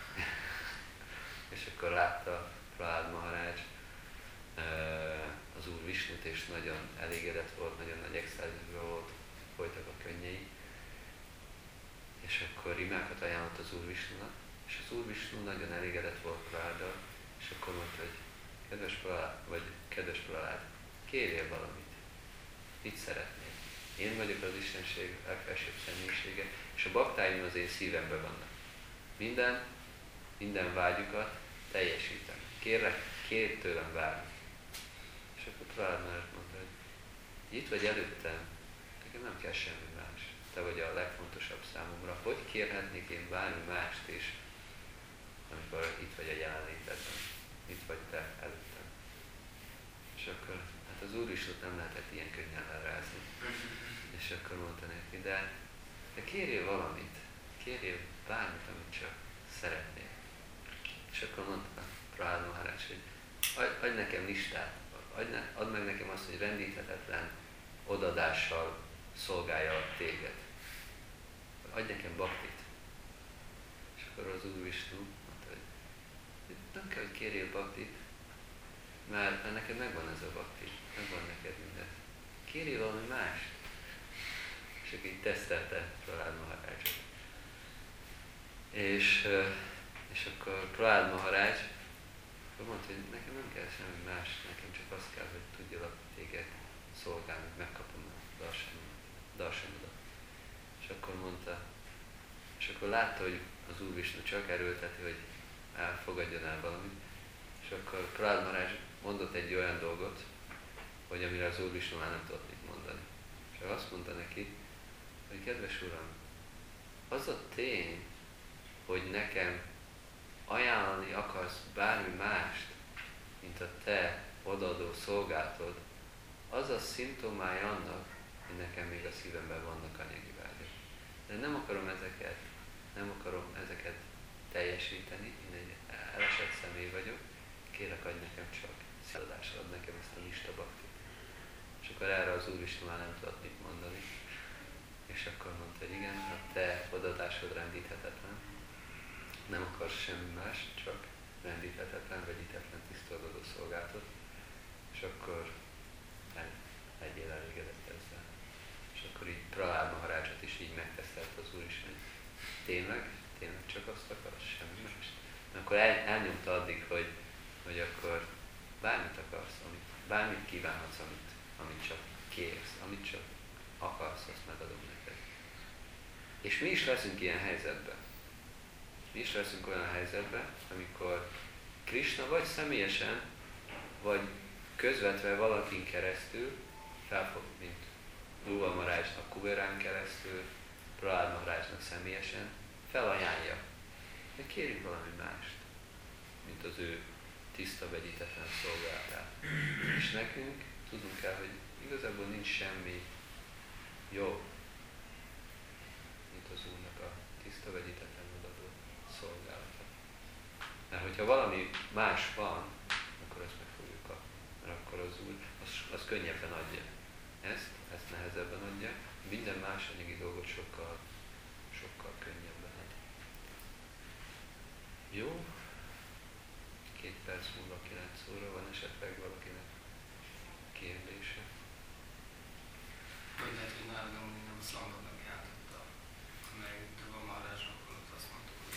És akkor látta Prahlad Maharaj az Úr Visnut, és nagyon elégedett volt, nagyon nagy extázisban volt, folytak a könnyei. És akkor imákat ajánlott az Úr Visnunak, és az Úr Visnu nagyon elégedett volt Prahláddal, és akkor mondta, hogy kedves Prahlad, kérjél valamit. Mit szeretnél? Én vagyok az Istenség legfelsőbb személyisége, és a baktáim az én szívemben vannak. Minden vágyukat teljesítem. Kérj tőlem bármit. És akkor Prahlad Maharaj mondta, hogy itt vagy előttem, nekem nem kell semmi más. Te vagy a legfontosabb számomra. Hogy kérhetnék én bármi mást is, amikor itt vagy a jelenlétedben? Itt vagy te előttem. És akkor hát az Úr Visnut nem lehetett ilyen könnyen lerázni. És akkor mondta neki, de kérjél valamit, kérjél bármit, amit csak szeretnél. És akkor mondta Prahlad Maharaj, hogy adj nekem listát, add meg nekem azt, hogy rendíthetetlen odadással szolgálja téged. Adj nekem baktit. És akkor az Úr Visnu mondta, hogy nem kell, hogy kérjél baktit, mert neked megvan ez a bakti, megvan neked minden. Kérjél valami mást. És akkor így tesztelte Prahlad Maharajot. És akkor Prahlad Maharaj mondta, hogy nekem nem kell semmi más, nekem csak azt kell, hogy tudjalak téged szolgálni, hogy megkapom a darsanodat. És akkor mondta, és akkor látta, hogy az Úr Visnu csak erőlteti, hogy fogadjon el valamit. És akkor Prahlad Maharaj mondott egy olyan dolgot, hogy amire az Úr Visnu már nem tudott mit mondani. És azt mondta neki, hogy kedves Uram, az a tény, hogy nekem ajánlani akarsz bármi mást, mint a te odaadó szolgáltod, az a szimptomája annak, hogy nekem még a szívemben vannak anyagi vágyak. De nem akarom ezeket teljesíteni, én egy elesett személy vagyok, kérlek, adj nekem csak szálladásra, add nekem ezt a lista baktit. És akkor erre az Úr Visnu már nem tudott mit mondani. És akkor mondta, hogy igen, a te odadásod rendíthetetlen, nem akarsz semmi más, csak rendíthetetlen, vegyítetlen tisztoldaló szolgálatot, és akkor legyél elégedett ezzel. És akkor így Prahlad Maharajot is így megtesztelt az Úr is, hogy tényleg csak azt akarsz, semmi akkor elnyomta addig, hogy akkor bármit akarsz, bármit kívánhatsz, amit csak kérsz, amit csak akarsz, azt megadom neked. És mi is leszünk ilyen helyzetben. Mi is leszünk olyan helyzetben, amikor Krishna vagy személyesen, vagy közvetve valakin keresztül felfog, mint Dhruva Maharajnak Kuberán keresztül, Prahlad Maharajnak személyesen felajánlja, hogy kérjünk valami mást, mint az ő tiszta, vegyítetlen szolgálatát. És nekünk tudnunk kell, hogy igazából nincs semmi jobb, mint az Úrnak a tiszta, vegyítetlen odadó szolgálata. Mert hogyha valami más van, akkor ezt meg fogjuk kapni. Mert akkor az Úr az könnyebben adja. Ezt nehezebben adja. Minden más anyagi dolgot sokkal könnyebben ad. Jó? 2 perc múlva 9 óra van esetleg valakinek kérdése. Vagy lehet, hogy nálad amúgy nem Szambandnak játszotta, amely Dhruva Maharajnak alatt azt mondtuk, hogy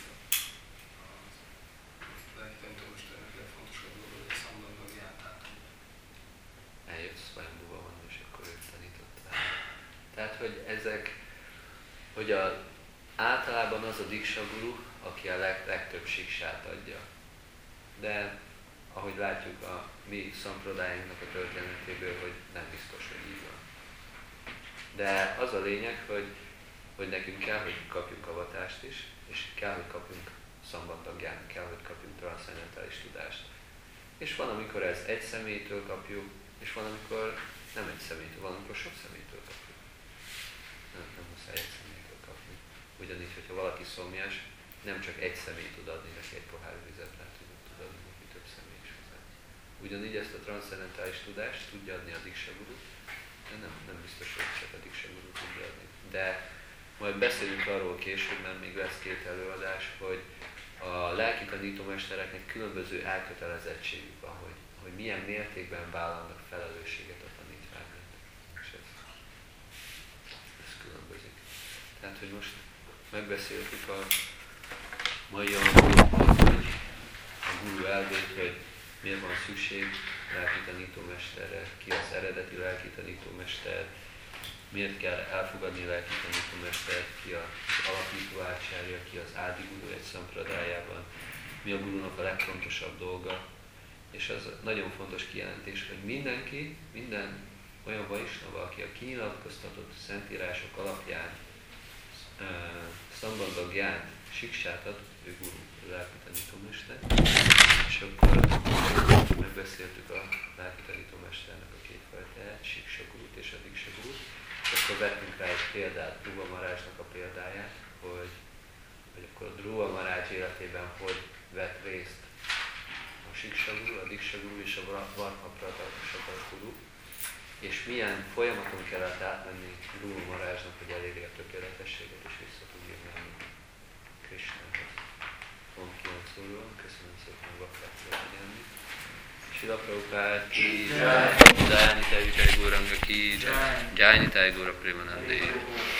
a lelkitanító-mesternek legfontosabb dolog, hogy a Szambandnak játszát. Eljössz Svayambhuva van, és akkor őt tanítottál. Tehát, hogy ezek, hogy általában az a Diksha Guru, aki a legtöbb siksát adja. De ahogy látjuk a mi szampradájunknak a történetéből, hogy nem biztos, hogy így van. De az a lényeg, hogy nekünk kell, hogy kapjuk avatást is, és kell, hogy kapjunk szambandaggyát, kell, hogy kapjunk transzcendentális tudást. És van, amikor ez egy személytől kapjuk, és van, amikor nem egy személytől, van, amikor sok személytől kapjuk. Nem muszáj egy személytől kapni. Ugyanígy, hogyha valaki szomjas, nem csak egy személy tud adni neki egy pohár vizet, mert tud adni neki több személy is hozzá. Ugyanígy ezt a transzcendentális tudást tudja adni a Diksha Guru, de nem biztos, hogy csak a Diksha Guru tudja adni. De majd beszélünk arról később, mert még lesz 2 előadás, hogy a lelki tanítómestereknek különböző elkötelezettségük van, hogy milyen mértékben vállalnak felelősséget a tanítványnak. És ez különbözik. Tehát, hogy most megbeszéltük a mai alkalommal, hogy a guru elvét, hogy miért van szükség lelki tanítómesterre, ki az eredeti lelki tanítómester, miért kell elfogadni a lelki tanítómestert, ki az alapító ácsárja, ki az ádi guru egy szampradhájában, mi a gurunak a legfontosabb dolga. És az nagyon fontos kijelentés, hogy mindenki, minden olyan vaisnava, aki a kinyilatkoztatott szentírások alapján szambandaggyát, siksát ad, ő guru, lelki tanítómester. És akkor megbeszéltük a lelki tanítómesternek a 2 fajtáját, siksa gurut és a diksa gurut. És akkor vettünk rá egy példát, Dhruva Maharajnak a példáját, hogy akkor a Dhruva Maharaj életében hogy vett részt a siksa guru, a diksa guru és a Varma Pratapsapa guru, és milyen folyamaton kellett átmenni Dhruva Maharajnak, hogy elérje a tökéletességet, és vissza tudja menni Krishnához. Pont 9 óra van, köszönöm szépen a vakációt figyelni. Srila Prabhupád ki jai, Jai Nitai Jai Gauranga ki jai, Jai Nitai Gaura Premanande.